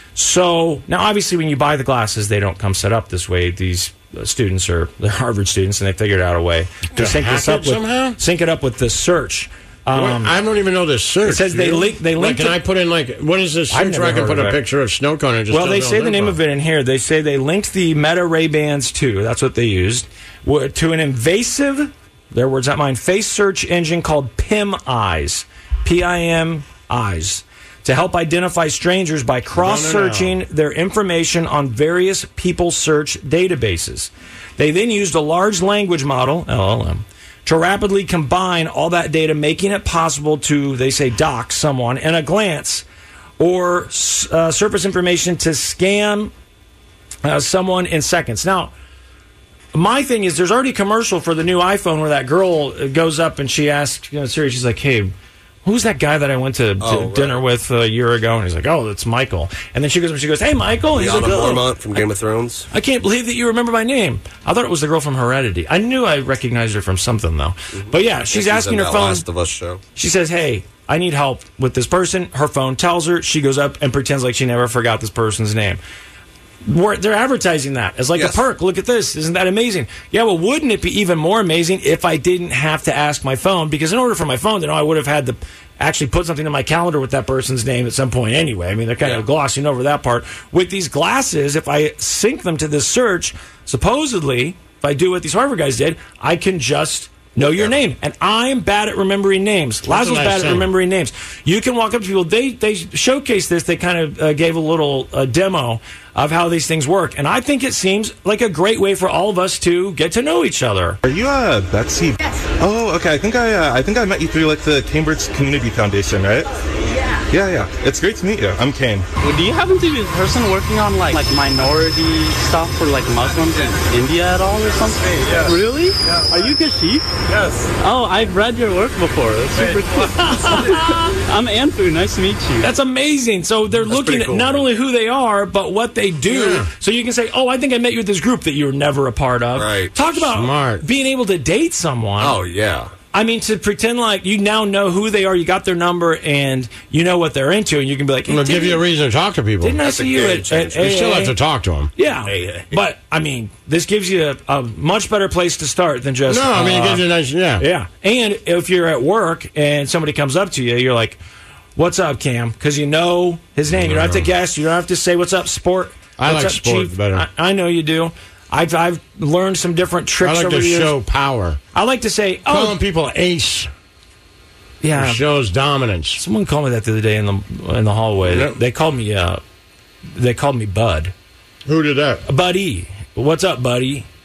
So, now obviously when you buy the glasses, they don't come set up this way. These uh, students are they're Harvard students, and they figured out a way to, To sync hack this up it with somehow? sync it up with the search. Um, I don't even know this search. It says they dude. link. They Like, link. can I put in like what is this I've search where I never can put heard a of it. picture of snow cone and just Well, tell they it say all the name info? of it in here. They say they linked the Meta Ray-Bans two. That's what they used w- to an invasive, their words not mine, face search engine called Pim Eyes, P I M Eyes, to help identify strangers by cross-searching their information on various people search databases. They then used a large language model, L L M, to rapidly combine all that data, making it possible to, they say, dox someone in a glance or uh, surface information to scam uh, someone in seconds. Now, my thing is there's already a commercial for the new iPhone where that girl goes up and she asks, you know, Siri, she's like, hey, who's that guy that I went to, to Oh, right. dinner with a year ago? And he's like, oh, that's Michael. And then she goes, she goes, hey, Michael. And he's Lyanna like, oh, Mormont from Game of Thrones. I can't believe that you remember my name. I thought it was the girl from Heredity. I knew I recognized her from something, though. But yeah, she's She's asking in her that phone. Last of Us show. She says, hey, I need help with this person. Her phone tells her. She goes up and pretends like she never forgot this person's name. We're, they're advertising that as like Yes. a perk. Look at this. Isn't that amazing? Yeah, well, wouldn't it be even more amazing if I didn't have to ask my phone? Because in order for my phone to know, I would have had to actually put something in my calendar with that person's name at some point anyway. I mean, they're kind of glossing over that part. With these glasses, if I sync them to this search, supposedly, if I do what these Harvard guys did, I can just know your name. And I'm bad at remembering names. That's a Laszlo's nice bad at thing. remembering names. You can walk up to people. They they showcased this. They kind of uh, gave a little uh, demo of how these things work. And I think it seems like a great way for all of us to get to know each other. Are you uh Betsy? Yes. Oh, okay. I think I uh, I think I met you through like the Cambridge Community Foundation, right? Yeah. Yeah, yeah. It's great to meet you. I'm Kane. Do you happen to be the person working on like like minority stuff for like Muslims in India at all or something? Yeah. Really? Yeah. Are you Kashif? Yes. Oh, I've read your work before. That's super cool. I'm Anfu. Nice to meet you. That's amazing. So they're looking pretty at cool, not man. only who they are, but what they do. Yeah. So you can say, oh, I think I met you with this group that you were never a part of. Right. Talk about Smart. being able to date someone. Oh, yeah. I mean, to pretend like you now know who they are, you got their number, and you know what they're into, and you can be like, hey, It'll give didn't- you a reason to talk to people. Didn't I That's a see you game at, changer. at You still A A? have to talk to them. Yeah, but I mean, this gives you a, a much better place to start than just. No, I mean, it uh, gives you a nice, yeah. yeah, and if you're at work and somebody comes up to you, you're like, "What's up, Cam?" Because you know his name. You don't have to guess. You don't have to say, "What's up, Sport?" I What's like up, Sport Chief? better. I, I know you do. I've I've learned some different I tricks like over to the years. show power. I like to say, "Oh, Calling people ace yeah." shows dominance. Someone called me that the other day in the in the hallway. Yep. They called me uh, they called me Bud. Who did that? Buddy. What's up, buddy?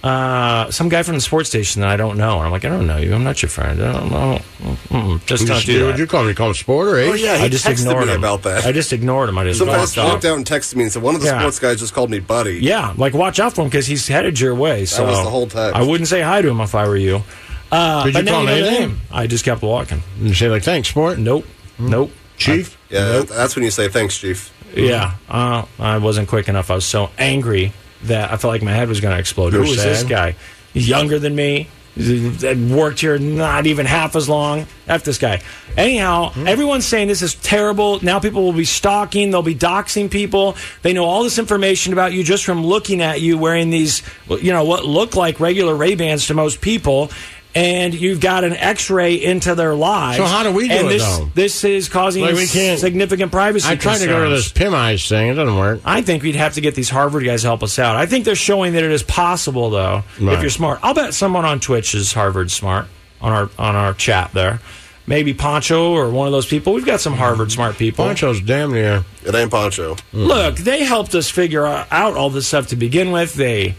Uh, some guy from the sports station that I don't know. And I'm like, I don't know you. I'm not your friend. I don't know. Mm-mm. Just don't do that. What you call him? You call him sport or age? Oh, yeah, he I just texted ignored me him. about that. I just ignored him. I just Sometimes walked he off. looked out and texted me and said, one of the Yeah. sports guys just called me buddy. Yeah, like watch out for him because he's headed your way. So was the whole text. I wouldn't say hi to him if I were you. Uh, Did but you now call him know the anything? name. I just kept walking. Did you say, like, thanks, sport? Nope. Nope. Chief? Yeah, Nope. that's when you say, thanks, Chief. Yeah, uh, I wasn't quick enough. I was so angry that I felt like my head was going to explode. You Who were was this sad? guy? He's younger than me. He's had worked here not even half as long. F this guy. Anyhow, Hmm. everyone's saying this is terrible. Now people will be stalking. They'll be doxing people. They know all this information about you just from looking at you wearing these, you know, what look like regular Ray-Bans to most people. And you've got an X-ray into their lives. So how do we do and it, this, though? This is causing Like, we can't- significant privacy I tried to go to concerns. this P I M Eyes thing. It doesn't work. I think we'd have to get these Harvard guys to help us out. I think they're showing that it is possible, though, Right. if you're smart. I'll bet someone on Twitch is Harvard smart on our on our chat there. Maybe Poncho or one of those people. We've got some Harvard smart people. Poncho's damn near. It ain't Poncho. Look, they helped us figure out all this stuff to begin with. They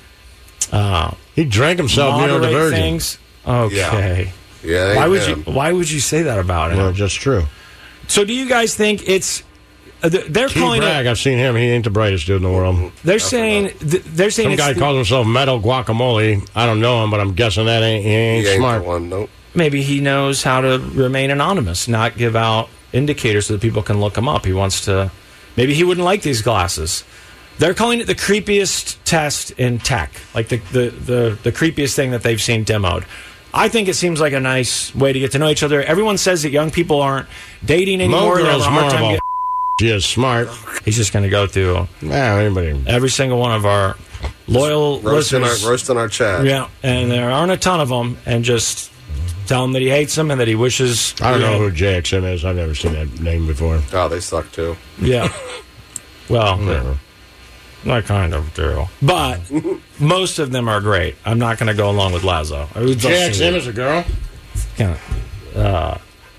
uh, He drank himself moderate neurodivergent. things. Okay. Yeah. Why would him. you? Why would you say that about him? Well, just true. So, do you guys think it's? Uh, th- they're T. calling Bragg, it. I've seen him. He ain't the brightest dude in the world. They're saying. Th- they're saying Some it's guy the- calls himself Metal Guacamole. I don't know him, but I'm guessing that ain't, he ain't, He ain't smart. the one, nope. Maybe he knows how to remain anonymous, not give out indicators so that people can look him up. He wants to. Maybe he wouldn't like these glasses. They're calling it the creepiest test in tech, like the the the, the creepiest thing that they've seen demoed. I think it seems like a nice way to get to know each other. Everyone says that young people aren't dating anymore. They're Mo having a girl's hard more time of a getting- She is smart. He's just going to go through Yeah, anybody. every single one of our loyal Roasting our, listeners. roasting our chat. Yeah, and there aren't a ton of them, and just tell him that he hates them and that he wishes. I don't he know had- who J X M is. I've never seen that name before. Oh, they suck too. Yeah. Well, Never. I kind of do. But most of them are great. I'm not going to go along with Lazo. J X M is a girl? Kind of, uh,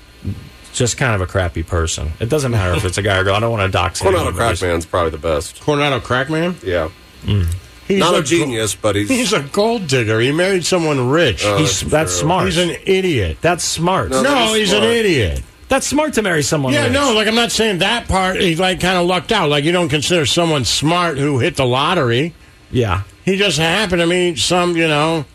just kind of a crappy person. It doesn't matter if it's a guy or girl. I don't want to dox Coronado anyone, but just- Crackman's probably the best. Coronado Crackman? Yeah. He's Not a, a genius, but he's. He's a gold digger. He married someone rich. Oh, He's, that's that's true. smart. He's an idiot. That's smart. No, No, that is he's smart. an idiot. That's smart to marry someone Yeah, rich. no, like I'm not saying that part. He's like kind of lucked out. Like you don't consider someone smart who hit the lottery. Yeah. He just happened to meet some, you know,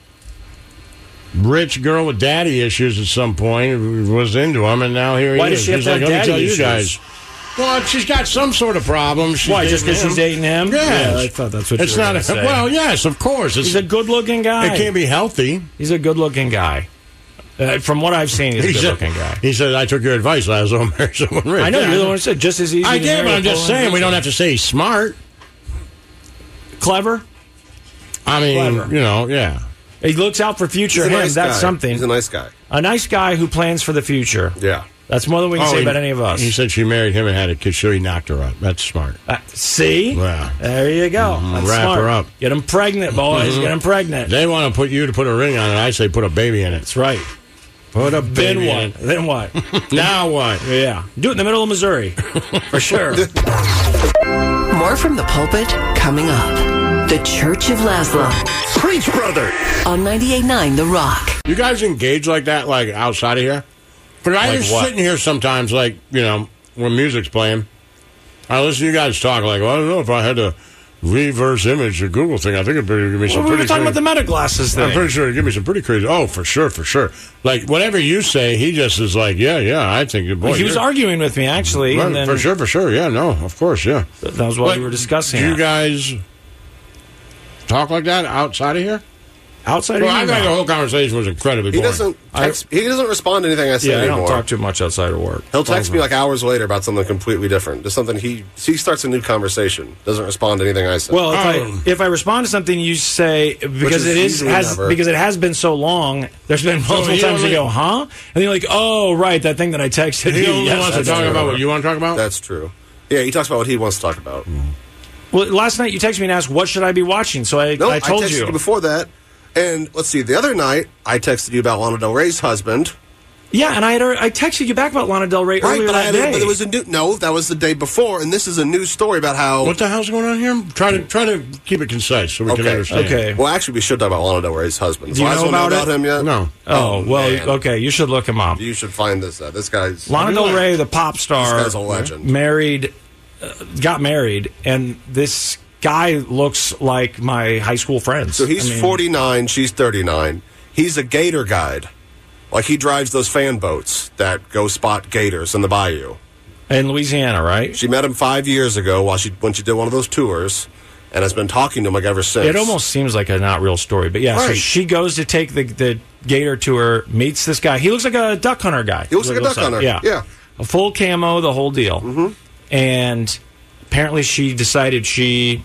rich girl with daddy issues at some point who was into him, and now here he Why is. does she have He's to like, have let me daddy tell you issues? guys. Well, she's got some sort of problem. She's Why, just dating because him. she's dating him? Yes. Yeah, I thought that's what It's you were not gonna a, say. well, yes, of course. It's, He's a good-looking guy. it can't be healthy. He's a good-looking guy. Uh, from what I've seen, he's a He said, good-looking guy. he said, I took your advice, Lazo, marry someone rich. I know, Yeah. you're the one who said just as easy I to did, marry but a I'm just poor saying we don't individual. have to say he's smart. Clever? I mean, Clever. you know, yeah. He looks out for future He's a him. nice That's guy. something. He's a nice guy. A nice guy who plans for the future. Yeah. That's more than we can Oh, say he- about any of us. He said she married him and had a kid, so he knocked her up. That's smart. Uh, see? Yeah. There you go. That's Wrap smart. her up. Get him pregnant, boys. Mhm. Get him pregnant. They want to put you to put a ring on it. I say put a baby in it. That's right. Put a Then baby in what? it. Then what? Now what? Yeah. Do it in the middle of Missouri. For sure. More from the pulpit coming up. The Church of Laszlo. Preach, brother! On ninety-eight point nine The Rock. You guys engage like that, like outside of here? But I Like just what? sitting here sometimes, like, you know, when music's playing. I listen to you guys talk, like, well, I don't know if I had to reverse image the Google thing. I think it'd be- give me some we were pretty talking crazy. about the meta glasses thing. I'm pretty sure it'd give me some pretty crazy. Oh, for sure, for sure. Like, whatever you say, he just is like, yeah, yeah, I think, boy. he was you're- arguing with me, actually. Right, and then for sure, for sure. Yeah, no, of course, yeah. That was what But we were discussing. Do you it. guys talk like that outside of here? Outside Well, of I here? think the No. whole conversation was incredibly He boring. doesn't text, he doesn't respond to anything I say Yeah, I anymore. don't talk too much outside of work. He'll text me like hours later about something completely different. Just something he he starts a new conversation. Doesn't respond to anything I say. Well, if Oh. I if I respond to something you say because is it is usually has never. because it has been so long, there's been multiple he times only- you go, huh? And you're like, oh, right, that thing that I texted He you. only Yes, wants to that's talk true. about what you want to talk about? That's true. Yeah, he talks about what he wants to talk about. Well, last night you texted me and asked, what should I be watching? So I, No, I told texted you. you before that. And let's see, the other night I texted you about Lana Del Rey's husband. Yeah, and I had already, I texted you back about Lana Del Rey Right, earlier but, I that had, day. but it was a new. No, that was the day before, and this is a new story about how. What the hell's going on here? Try to try to keep it concise so we okay, can understand. Okay. Well, actually, we should talk about Lana Del Rey's husband. Do you Liza know about, know about it? him yet? No. Oh, Oh, well, man. okay. You should look him up. You should find this out. This guy's Lana Del Rey, the pop star, This guy's a legend. married, uh, got married, and this guy looks like my high school friends. So he's I mean, forty-nine, she's thirty-nine. He's a gator guide. Like, he drives those fan boats that go spot gators in the bayou. in Louisiana, right? She met him five years ago while she when she did one of those tours, and has been talking to him like ever since. It almost seems like a not real story, but yeah. So Right. she goes to take the the gator tour, meets this guy. He looks like a duck hunter guy. He looks like a duck hunter. Yeah, Yeah. a full camo, the whole deal. Mm-hmm. And apparently, she decided she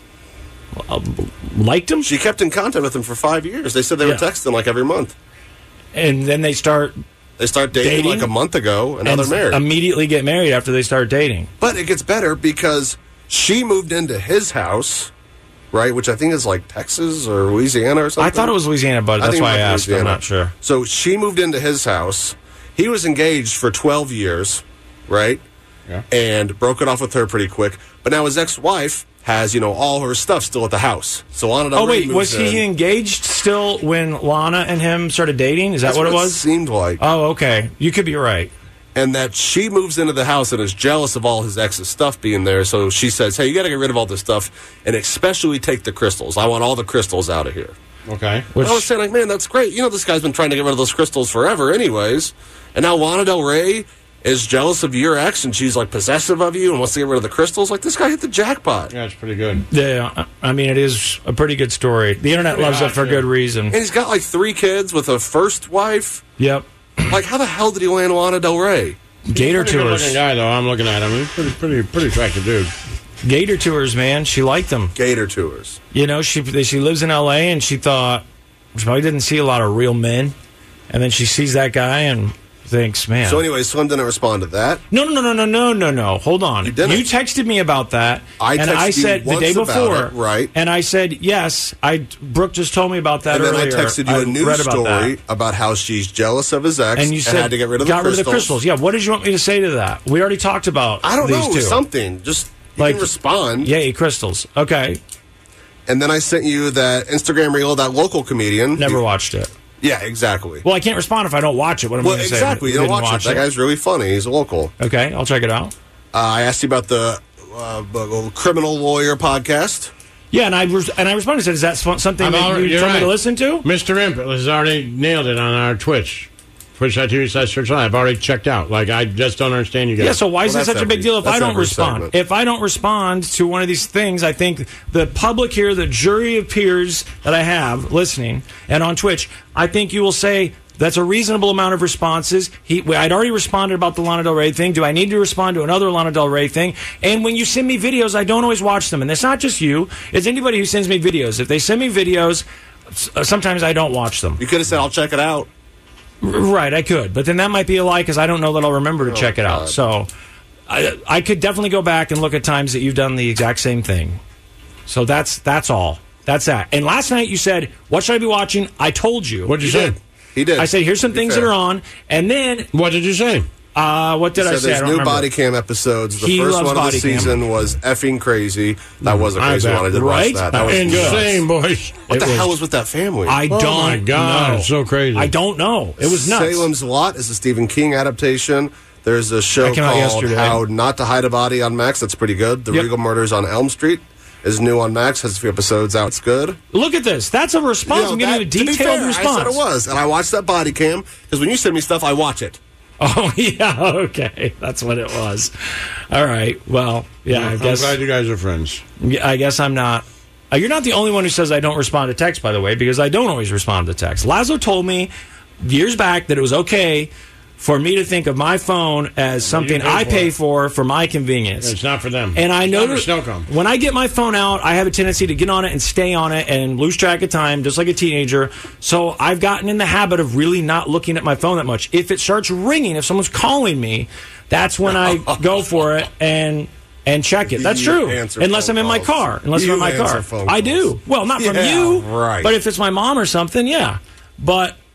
uh, liked him. She kept in contact with him for five years. They said they Yeah. were texting like every month. And then they start They start dating, Dating? like a month ago, and now and they're married. immediately get married after they start dating. But it gets better because she moved into his house, right? Which I think is like Texas or Louisiana or something. I thought it was Louisiana, but I that's think it why I might be asked. I'm Louisiana. not sure. So she moved into his house. He was engaged for twelve years, right? Yeah. And broke it off with her pretty quick. But now his ex-wife has, you know, all her stuff still at the house. So Lana Del Oh Rey wait, was moves he in. engaged still when Lana and him started dating? Is that That's what it what it was? seemed like. Oh, okay. You could be right. And that she moves into the house and is jealous of all his ex's stuff being there. So she says, hey, you got to get rid of all this stuff and especially take the crystals. I want all the crystals out of here. Okay. And I was saying, like, man, that's great. You know, this guy's been trying to get rid of those crystals forever anyways. And now Lana Del Rey is jealous of your ex and she's, like, possessive of you and wants to get rid of the crystals. Like, this guy hit the jackpot. Yeah, it's pretty good. Yeah, I mean, it is a pretty good story. The internet Pretty loves hot, it for too. good reason. And he's got, like, three kids with a first wife. Yep. Like, how the hell did he land Lana Del Rey? Gator Pretty tours. good-looking guy, though. I'm looking at him. He's pretty, pretty, pretty attractive dude. Gator tours, man. She liked them. Gator tours. You know, she she lives in L A and she thought she probably didn't see a lot of real men, and then she sees that guy and thinks, man. So anyway, Slim didn't respond to that. No, no, no, no, no, no, no. Hold on. You didn't. You texted me about that. I and texted I you said the once day about before, it, right. And I said yes. I Brooke just told me about that And then earlier. I texted you I a news read about story that. about how she's jealous of his ex And you said had to get rid of got the rid crystals. of the crystals. Yeah. What did you want me to say to that? We already talked about. I don't these know, two. something. Just you Like- can respond. Yay, crystals. Okay. And then I sent you that Instagram reel of that local comedian. Never watched it. Yeah, exactly. Well, I can't respond if I don't watch it. What am I Well, going to say? exactly. You don't Didn't watch, it. That guy's really funny. He's a local. Okay, I'll check it out. Uh, I asked you about the uh, b- criminal lawyer podcast. Yeah, and I res- and I responded. Said, "Is that sp- something I'm that already- you you're told me right. to listen to?" Mister Imp has already nailed it on our Twitch. Twitch dot T V slash Church Live. I've already checked out. Like, I just don't understand you guys. Yeah, so why is Well, it such that's a big every- deal if that's I don't every respond? segment. If I don't respond to one of these things, I think the public here, the jury of peers that I have listening and on Twitch, I think you will say that's a reasonable amount of responses. He, I'd already responded about the Lana Del Rey thing. Do I need to respond to another Lana Del Rey thing? And when you send me videos, I don't always watch them. And it's not just you. It's anybody who sends me videos. If they send me videos, s- sometimes I don't watch them. You could have said, I'll check it out. Right, I could, but then that might be a lie because I don't know that I'll remember to Oh, check it out. God. So I, I could definitely go back and look at times that you've done the exact same thing. So that's that's all. That's that. And last night you said, "What should I be watching?" I told you. What'd you He say? did. He did. I said, "Here's some To be things fair. that are on," and then What did you say? uh, what did He I said say? I there's don't new remember. body cam episodes. The He first loves one of the body cam. season was effing crazy. That was a I crazy bet. one. I did Right? watch that. That was Insane, nuts. boys. What It the was- hell was with that family? I Oh, don't my God, know. it's so crazy. I don't know. It was nuts. Salem's Lot is a Stephen King adaptation. There's a show That came out called yesterday. How Not to Hide a Body on Max. That's pretty good. The Yep. Regal Murders on Elm Street is new on Max. Has a few episodes out. It's good. Look at this. That's a response. You know, I'm giving you a that- to be detailed fair, response. I said it was, and I watched that body cam because when you send me stuff, I watch it. Oh yeah, okay, that's what it was. All right, well, yeah, I I'm guess. glad you guys are friends. Yeah, I guess I'm not. Uh, you're not the only one who says I don't respond to text, by the way, because I don't always respond to text. Lazo told me years back that it was okay for me to think of my phone as something pay I for pay it. for for my convenience. It's not for them. And I It's know not for that Snowcomb. when I get my phone out, I have a tendency to get on it and stay on it and lose track of time, just like a teenager. So I've gotten in the habit of really not looking at my phone that much. If it starts ringing, if someone's calling me, that's when I go for it and and check it. That's You true. answer Unless I'm phone in my calls. car. Unless You I'm in my answer car. phone I calls. do. Well, not from Yeah, you, right. but if it's my mom or something, yeah. But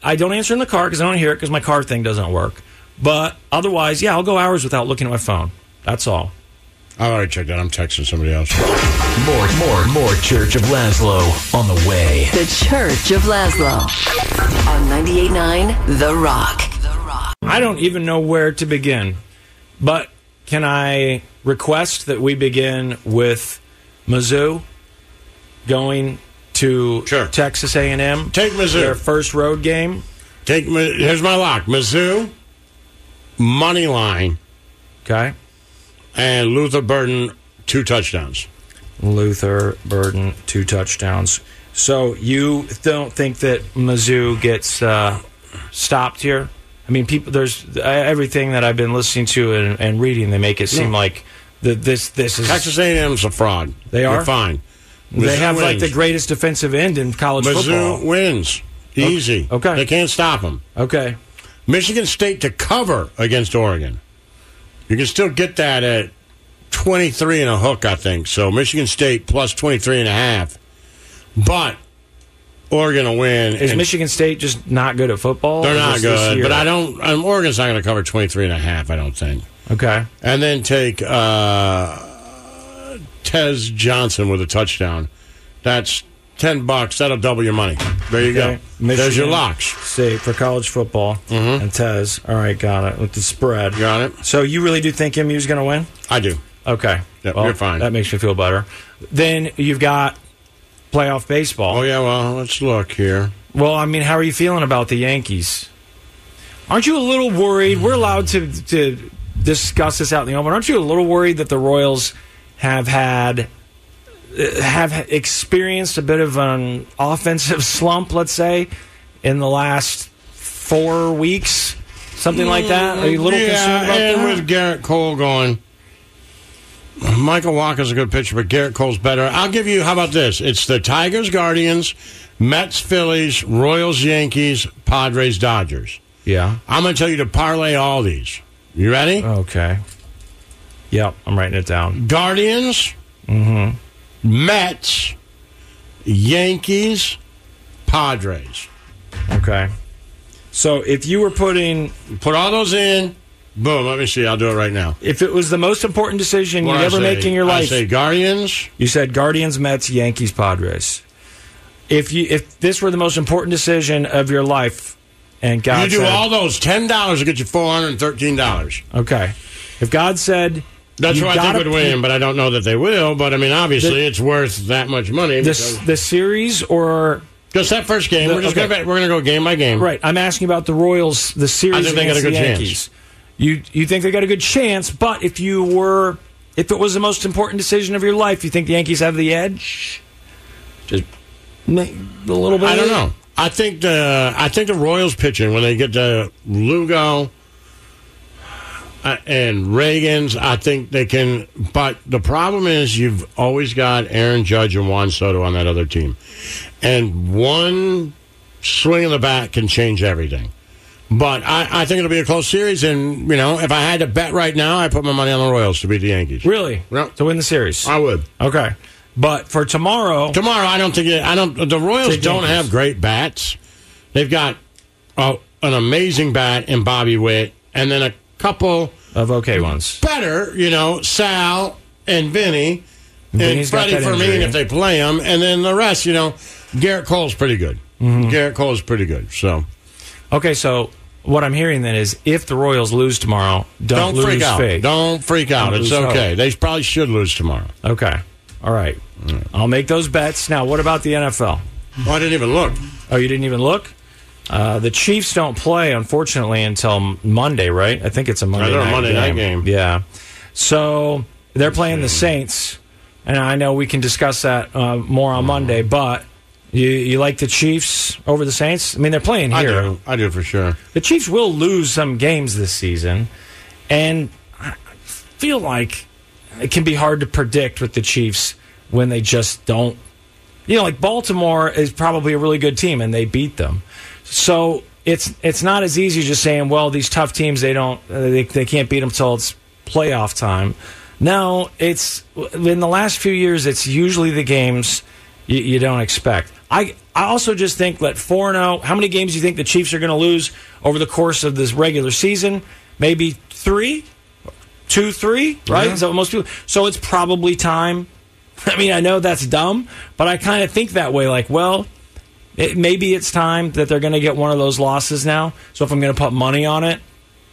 I don't answer in the car because I don't hear it because my car thing doesn't work. But otherwise, yeah, I'll go hours without looking at my phone. That's all. I already checked that. I'm texting somebody else. More, more, more Church of Laszlo on the way. The Church of Laszlo on ninety-eight point nine The Rock. I don't even know where to begin, but can I request that we begin with Mizzou going to sure. Texas A and M? Take Mizzou. Their first road game. Take Here's my lock. Mizzou, money line. Okay. And Luther Burden, two touchdowns. Luther Burden, two touchdowns. So you don't think that Mizzou gets uh, stopped here? I mean, people. There's uh, everything that I've been listening to and, and reading. They make it seem No. like the, this this is Texas A and M's a fraud. They are They're fine. They Mizzou have wins. like the greatest defensive end in college Mizzou football. wins easy. Okay, they can't stop them. Okay, Michigan State to cover against Oregon. You can still get that at twenty-three and a hook, I think. So Michigan State plus twenty-three and a half. But Oregon will win. Is Michigan State just not good at football? They're not This- this good, year? but I don't. Um, Oregon's not going to cover twenty-three and a half, I don't think. Okay. And then take uh, Tez Johnson with a touchdown. That's ten bucks. That'll double your money. There you Okay. go. There's your Michigan locks. State for college football and Tez. All right, got it. With the spread. Got it. So you really do think M U's going to win? I do. Okay. Yep, Well, you're fine. That makes me feel better. Then you've got playoff baseball. Oh, yeah, well, let's look here. Well, I mean, how are you feeling about the Yankees? Aren't you a little worried? We're allowed to to discuss this out in the open. Aren't you a little worried that the Royals have had uh, have experienced a bit of an offensive slump, let's say, in the last four weeks? Something like that? Are you a little yeah, concerned about and that? with Garrett Cole going, Michael Walker's a good pitcher, but Garrett Cole's better. I'll give you, how about this? It's the Tigers, Guardians, Mets, Phillies, Royals, Yankees, Padres, Dodgers. Yeah. I'm going to tell you to parlay all these. You ready? Okay. Yep, I'm writing it down. Guardians, Mm-hmm. Mets, Yankees, Padres. Okay. So if you were putting... Put all those in. Boom, let me see. I'll do it right now. If it was the most important decision What'd you'd I ever say? make in your I life... say Guardians. You said Guardians, Mets, Yankees, Padres. If you if this were the most important decision of your life, and God You do said, all those. ten dollars will get you four hundred thirteen dollars. Okay. If God said... That's you who I think gotta would win, but I don't know that they will. But, I mean, obviously, The- it's worth that much money. The, the series or... Just that first game. The- we're just okay. gonna, we're going to go game by game. Right. I'm asking about the Royals, the series I think they got a against good the chance. Yankees. You you think they got a good chance, but if you were... If it was the most important decision of your life, you think the Yankees have the edge? Just ma- a little bit? I don't know. I think the I think the Royals pitching when they get to Lugo uh, and Reagans, I think they can. But the problem is you've always got Aaron Judge and Juan Soto on that other team, and one swing of the bat can change everything. But I, I think it'll be a close series, and you know, if I had to bet right now, I put my money on the Royals to beat the Yankees. Really? Yep. To win the series? I would. Okay. But for tomorrow... Tomorrow, I don't think it, I don't. The Royals Take don't Yankees. have great bats. They've got uh, an amazing bat in Bobby Witt, and then a couple of okay ones. Better, you know, Sal and Vinny and Vinny's got Freddie that Fermin injury. if they play them, and then the rest, you know, Garrett Cole's pretty good. Mm-hmm. Garrett Cole's pretty good. So, Okay, so what I'm hearing then is if the Royals lose tomorrow, don't, don't lose freak out. faith. Don't freak out. Don't It's lose okay. hope. They probably should lose tomorrow. Okay. All right. I'll make those bets. Now, what about the N F L? Oh, I didn't even look. Oh, you didn't even look? Uh, the Chiefs don't play, unfortunately, until Monday, right? I think it's a Monday they're a night Monday game. night game. Yeah. So they're playing the Saints, and I know we can discuss that uh, more on Monday, but you, you like the Chiefs over the Saints? I mean, they're playing I here. do. I do for sure. The Chiefs will lose some games this season, and I feel like it can be hard to predict with the Chiefs when they just don't. You know, like Baltimore is probably a really good team, and they beat them. So it's it's not as easy just saying, well, these tough teams, they don't uh, they they can't beat them until it's playoff time. No, it's in the last few years, it's usually the games you, you don't expect. I I also just think that four and oh, how many games do you think the Chiefs are going to lose over the course of this regular season? Maybe three? Two, three, right? Yeah. Is that what most people... So it's probably time. I mean, I know that's dumb, but I kind of think that way. Like, well, it, maybe it's time that they're going to get one of those losses now. So if I'm going to put money on it,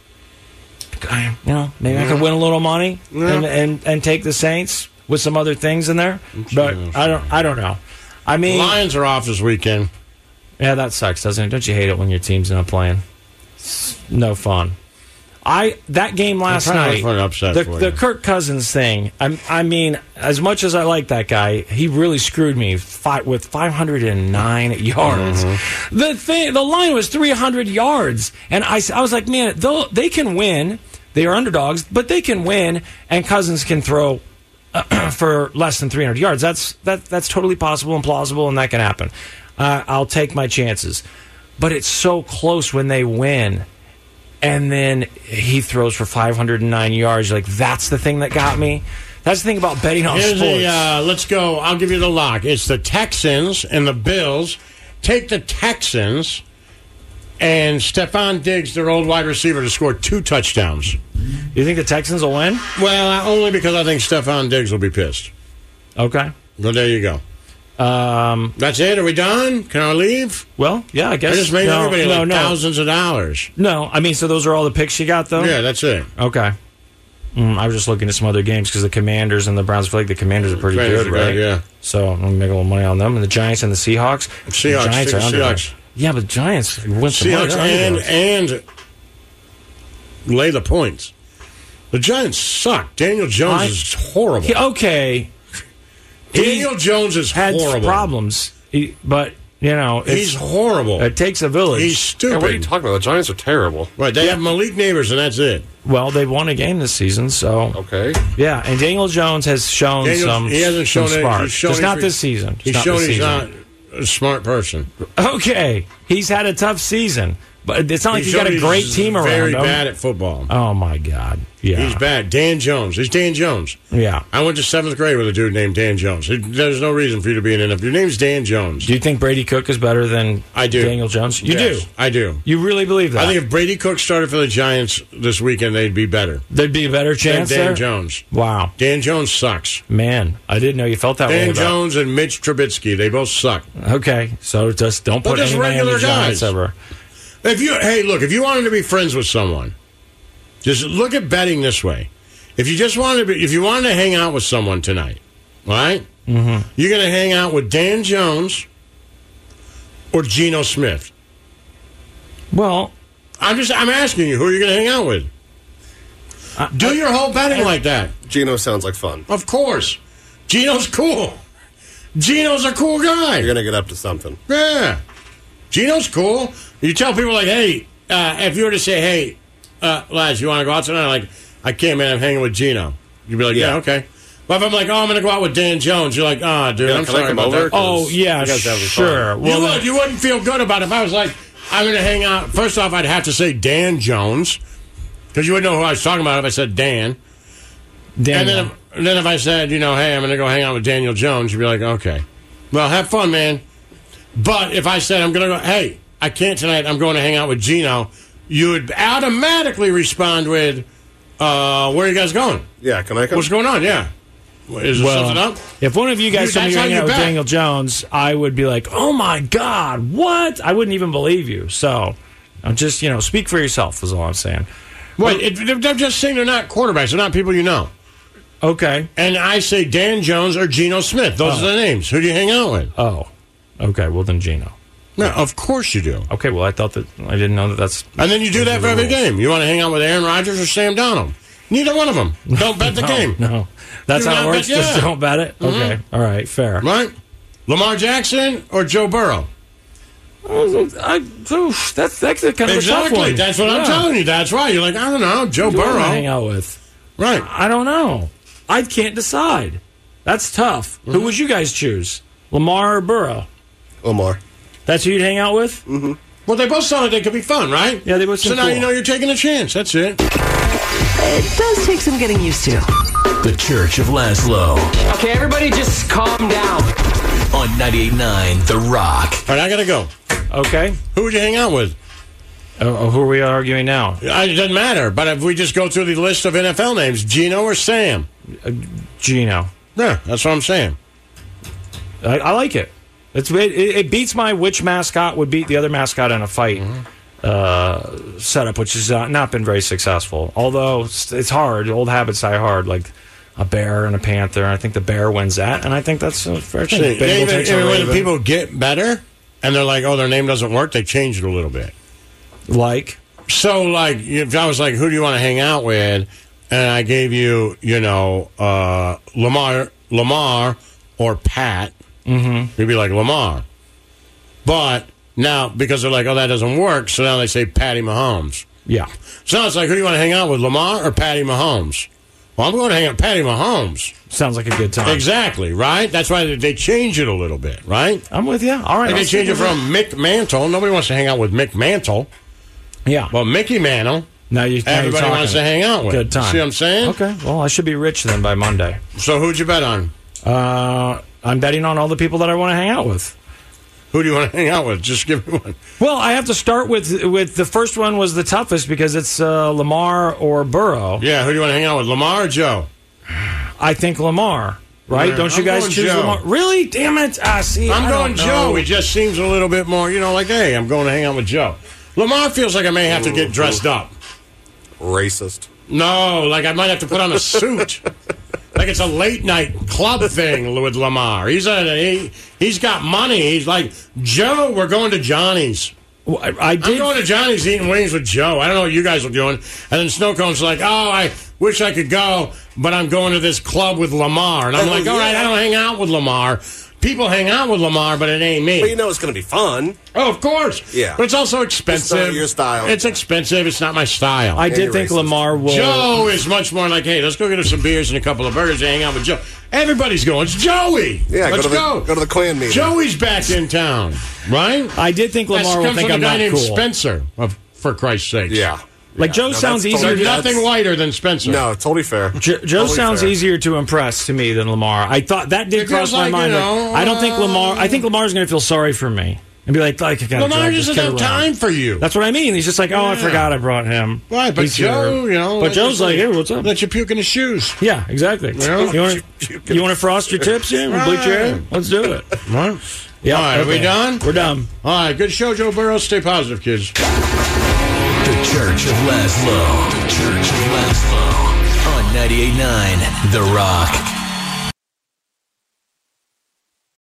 I, you know, maybe yeah. I could win a little money yeah. and, and and take the Saints with some other things in there. But I don't, I don't know. I mean, the Lions are off this weekend. Yeah, that sucks, doesn't it? Don't you hate it when your team's not playing? It's no fun. I that game last night, the, the Kirk Cousins thing. I, I mean, as much as I like that guy, he really screwed me five, with five hundred nine yards. Mm-hmm. The thing, the line was three hundred yards, and I, I was like, man, they can win. They are underdogs, but they can win, and Cousins can throw uh, for less than three hundred yards. That's that that's totally possible and plausible, and that can happen. Uh, I'll take my chances, but it's so close when they win. And then he throws for five hundred nine yards. You're like, that's the thing that got me. That's the thing about betting on Here's sports. A, uh, let's go. I'll give you the lock. It's the Texans and the Bills. Take the Texans and Stephon Diggs, their old wide receiver, to score two touchdowns. You think the Texans will win? Well, only because I think Stephon Diggs will be pissed. Okay. Well, there you go. Um, That's it? Are we done? Can I leave? Well, yeah, I guess. I just made no, everybody no, like no. thousands of dollars. No, I mean, so those are all the picks you got, though? Yeah, that's it. Okay. Mm, I was just looking at some other games because the Commanders and the Browns, I feel like the Commanders are pretty Commanders good, are right? good, yeah. So I'm going to make a little money on them. And the Giants and the Seahawks. Seahawks. The Giants Take are the under. Seahawks. Yeah, but the Giants went some money. Seahawks and, and lay the points. The Giants suck. Daniel Jones I, is horrible. He, okay. Daniel he Jones is had horrible. problems, he, but you know it's, he's horrible. It takes a village. He's stupid. Yeah, what are you talking about? The Giants are terrible. Right? They yeah. have Malik Neighbors, and that's it. Well, they've won a game this season, so okay. Yeah, and Daniel Jones has shown Daniel, some. He hasn't shown some it. spark. He's shown Just it not for, this season. Just He's not shown this he's season. not a smart person. Okay, he's had a tough season, but it's not like he's he's got a great team around very him. Very bad at football. Oh my God. Yeah. He's bad. Dan Jones. He's Dan Jones. Yeah. I went to seventh grade with a dude named Dan Jones. There's no reason for you to be in it. If your name's Dan Jones. Do you think Brady Cook is better than I do. Daniel Jones? You yes, do? I do. You really believe that? I think if Brady Cook started for the Giants this weekend, they'd be better. There'd be a better chance than Dan there? Jones. Wow. Dan Jones sucks. Man, I didn't know you felt that Dan way about Jones and Mitch Trubisky, they both suck. Okay, so just don't put just anybody on the regular Giants guys. ever. If you hey, look, if you wanted to be friends with someone, just look at betting this way. If you just wanted to be, if you wanted to hang out with someone tonight, right? Mm-hmm. You're going to hang out with Dan Jones or Geno Smith. Well, I'm just I'm asking you, who are you going to hang out with? Uh, Do your whole betting uh, like that. Geno sounds like fun. Of course. Geno's cool. Geno's a cool guy. You're going to get up to something. Yeah. Geno's cool. You tell people like, hey, uh, if you were to say, hey, uh, lads, you want to go out tonight? Like, I can't, man. I'm hanging with Geno. You'd be like, yeah, yeah okay. But if I'm like, oh, I'm going to go out with Dan Jones, you're like, oh, dude, yeah, I'm sorry about that. Oh, yeah, sure. Well, you would. You wouldn't feel good about it if I was like, I'm going to hang out. First off, I'd have to say Dan Jones, because you wouldn't know who I was talking about if I said Dan. Daniel. And then if, and then if I said, you know, hey, I'm going to go hang out with Daniel Jones, you'd be like, okay. Well, have fun, man. But if I said, I'm going to go, hey, I can't tonight, I'm going to hang out with Geno, you would automatically respond with, uh, where are you guys going? Yeah, can I come? What's going on? Yeah. Is there well, something up? If one of you guys Dude, told me that's you're how hanging you out with bet. Daniel Jones, I would be like, oh my God, what? I wouldn't even believe you. So, I'm just, you know, speak for yourself is all I'm saying. Wait, it, they're just saying they're not quarterbacks. They're not people you know. Okay. And I say Dan Jones or Geno Smith. Those Oh. are the names. Who do you hang out with? Oh. Okay, well then Geno. No, of course you do. Okay, well I thought that, I didn't know that that's... And then you do that for every game. You want to hang out with Aaron Rodgers or Sam Donald? Neither one of them. Don't bet the no, game. No, that's Do how it not works. bet- yeah. Just don't bet it. Mhm. Okay, all right, fair. Right? Lamar Jackson or Joe Burrow? I, oof, that's that's kind of a tough Exactly. one. That's what I'm Yeah. telling you. That's right. You're like, I don't know, Joe Who do I Burrow. hang out with? Right. I don't know. I can't decide. That's tough. Mm-hmm. Who would you guys choose? Lamar or Burrow? Lamar. That's who you'd hang out with? Mm-hmm. Well, they both sound like they could be fun, right? Yeah, they both So seem now cool. you know you're taking a chance. That's it. It does take some getting used to. The Church of Laszlo. Okay, everybody just calm down. on ninety-eight point nine The Rock. All right, I got to go. Okay. Who would you hang out with? Uh, who are we arguing now? It doesn't matter, but if we just go through the list of N F L names, Gino or Sam? Uh, Gino. Yeah, that's what I'm saying. I, I like it. It's it, it beats my which mascot would beat the other mascot in a fight mm-hmm. uh, setup, which has uh, not been very successful. Although it's, it's hard. Old habits die hard, like a bear and a panther. And I think the bear wins that, and I think that's a fair thing. See, they, even, even when people get better and they're like, oh, their name doesn't work, they change it a little bit. Like? So, like, if I was like, who do you want to hang out with? And I gave you, you know, uh, Lamar, Lamar or Pat. Mm-hmm. You'd be like, Lamar. But now, because they're like, oh, that doesn't work, so now they say Patty Mahomes. Yeah. So now it's like, who do you want to hang out with, Lamar or Patty Mahomes? Well, I'm going to hang out with Patty Mahomes. Sounds like a good time. Exactly, right? That's why they change it a little bit, right? I'm with you. All right. Like they change it from Mick Mantle. Nobody wants to hang out with Mick Mantle. Yeah. Well, Mickey Mantle. Now you, now everybody wants to hang out with. Good time. See what I'm saying? Okay. Well, I should be rich then by Monday. So who'd you bet on? Uh, I'm betting on all the people that I want to hang out with. Who do you want to hang out with? Just give me one. Well, I have to start with with the first one was the toughest because it's uh, Lamar or Burrow. Yeah. Who do you want to hang out with, Lamar or Joe? I think Lamar. Right? Yeah, Don't you I'm guys choose Joe. Lamar? Really? Damn it! Ah, see, I'm I going don't Joe. know. He just seems a little bit more, you know, like, hey, I'm going to hang out with Joe. Lamar feels like I may have to get dressed up. Racist. No, like I might have to put on a suit. Like it's a late night club thing with Lamar. He's a he, he's got money. He's like, Joe, we're going to Johnny's. Well, I, I did. I'm going to Johnny's eating wings with Joe. I don't know what you guys are doing. And then Snowcone's like, oh, I wish I could go, but I'm going to this club with Lamar. And I'm Oh, like, all yeah. right, I don't hang out with Lamar. People hang out with Lamar, but it ain't me. But you know it's going to be fun. Oh, of course. Yeah. But it's also expensive. It's not your style. It's expensive. It's not my style. I did you're think racist. Lamar will. Joe is much more like, hey, let's go get us some beers and a couple of burgers and hang out with Joe. Everybody's going. It's Joey. Yeah, let's go to the, go. go to the clan meeting. Joey's back in town, right? I did think Lamar That will comes think from I'm a guy not named cool. Spencer, of, for Christ's sake. Yeah. Like Yeah. Joe No, sounds that's easier. totally- There's nothing whiter than Spencer. No, totally fair. Jo- Joe Totally sounds fair. easier to impress to me than Lamar. I thought that did It cross feels my like, mind. you but know, I don't think uh, Lamar. I think Lamar's going to feel sorry for me and be like, like I got Lamar drag this doesn't kid have around. time for you. That's what I mean. He's just like, oh, I Yeah. forgot I brought him. Right, but He's Joe, here. you know. But Joe's like, hey, what's up? Let you puke in his shoes. Yeah, exactly. know? You want to you want to frost your tips here? Right. Bleach your hair? Let's do it. Right? Yeah. All right, are we okay. done? We're done. All right, good show, Joe Burrow. Stay positive, kids. The Church of Laszlo. The Church of Laszlo. On ninety-eight point nine The Rock.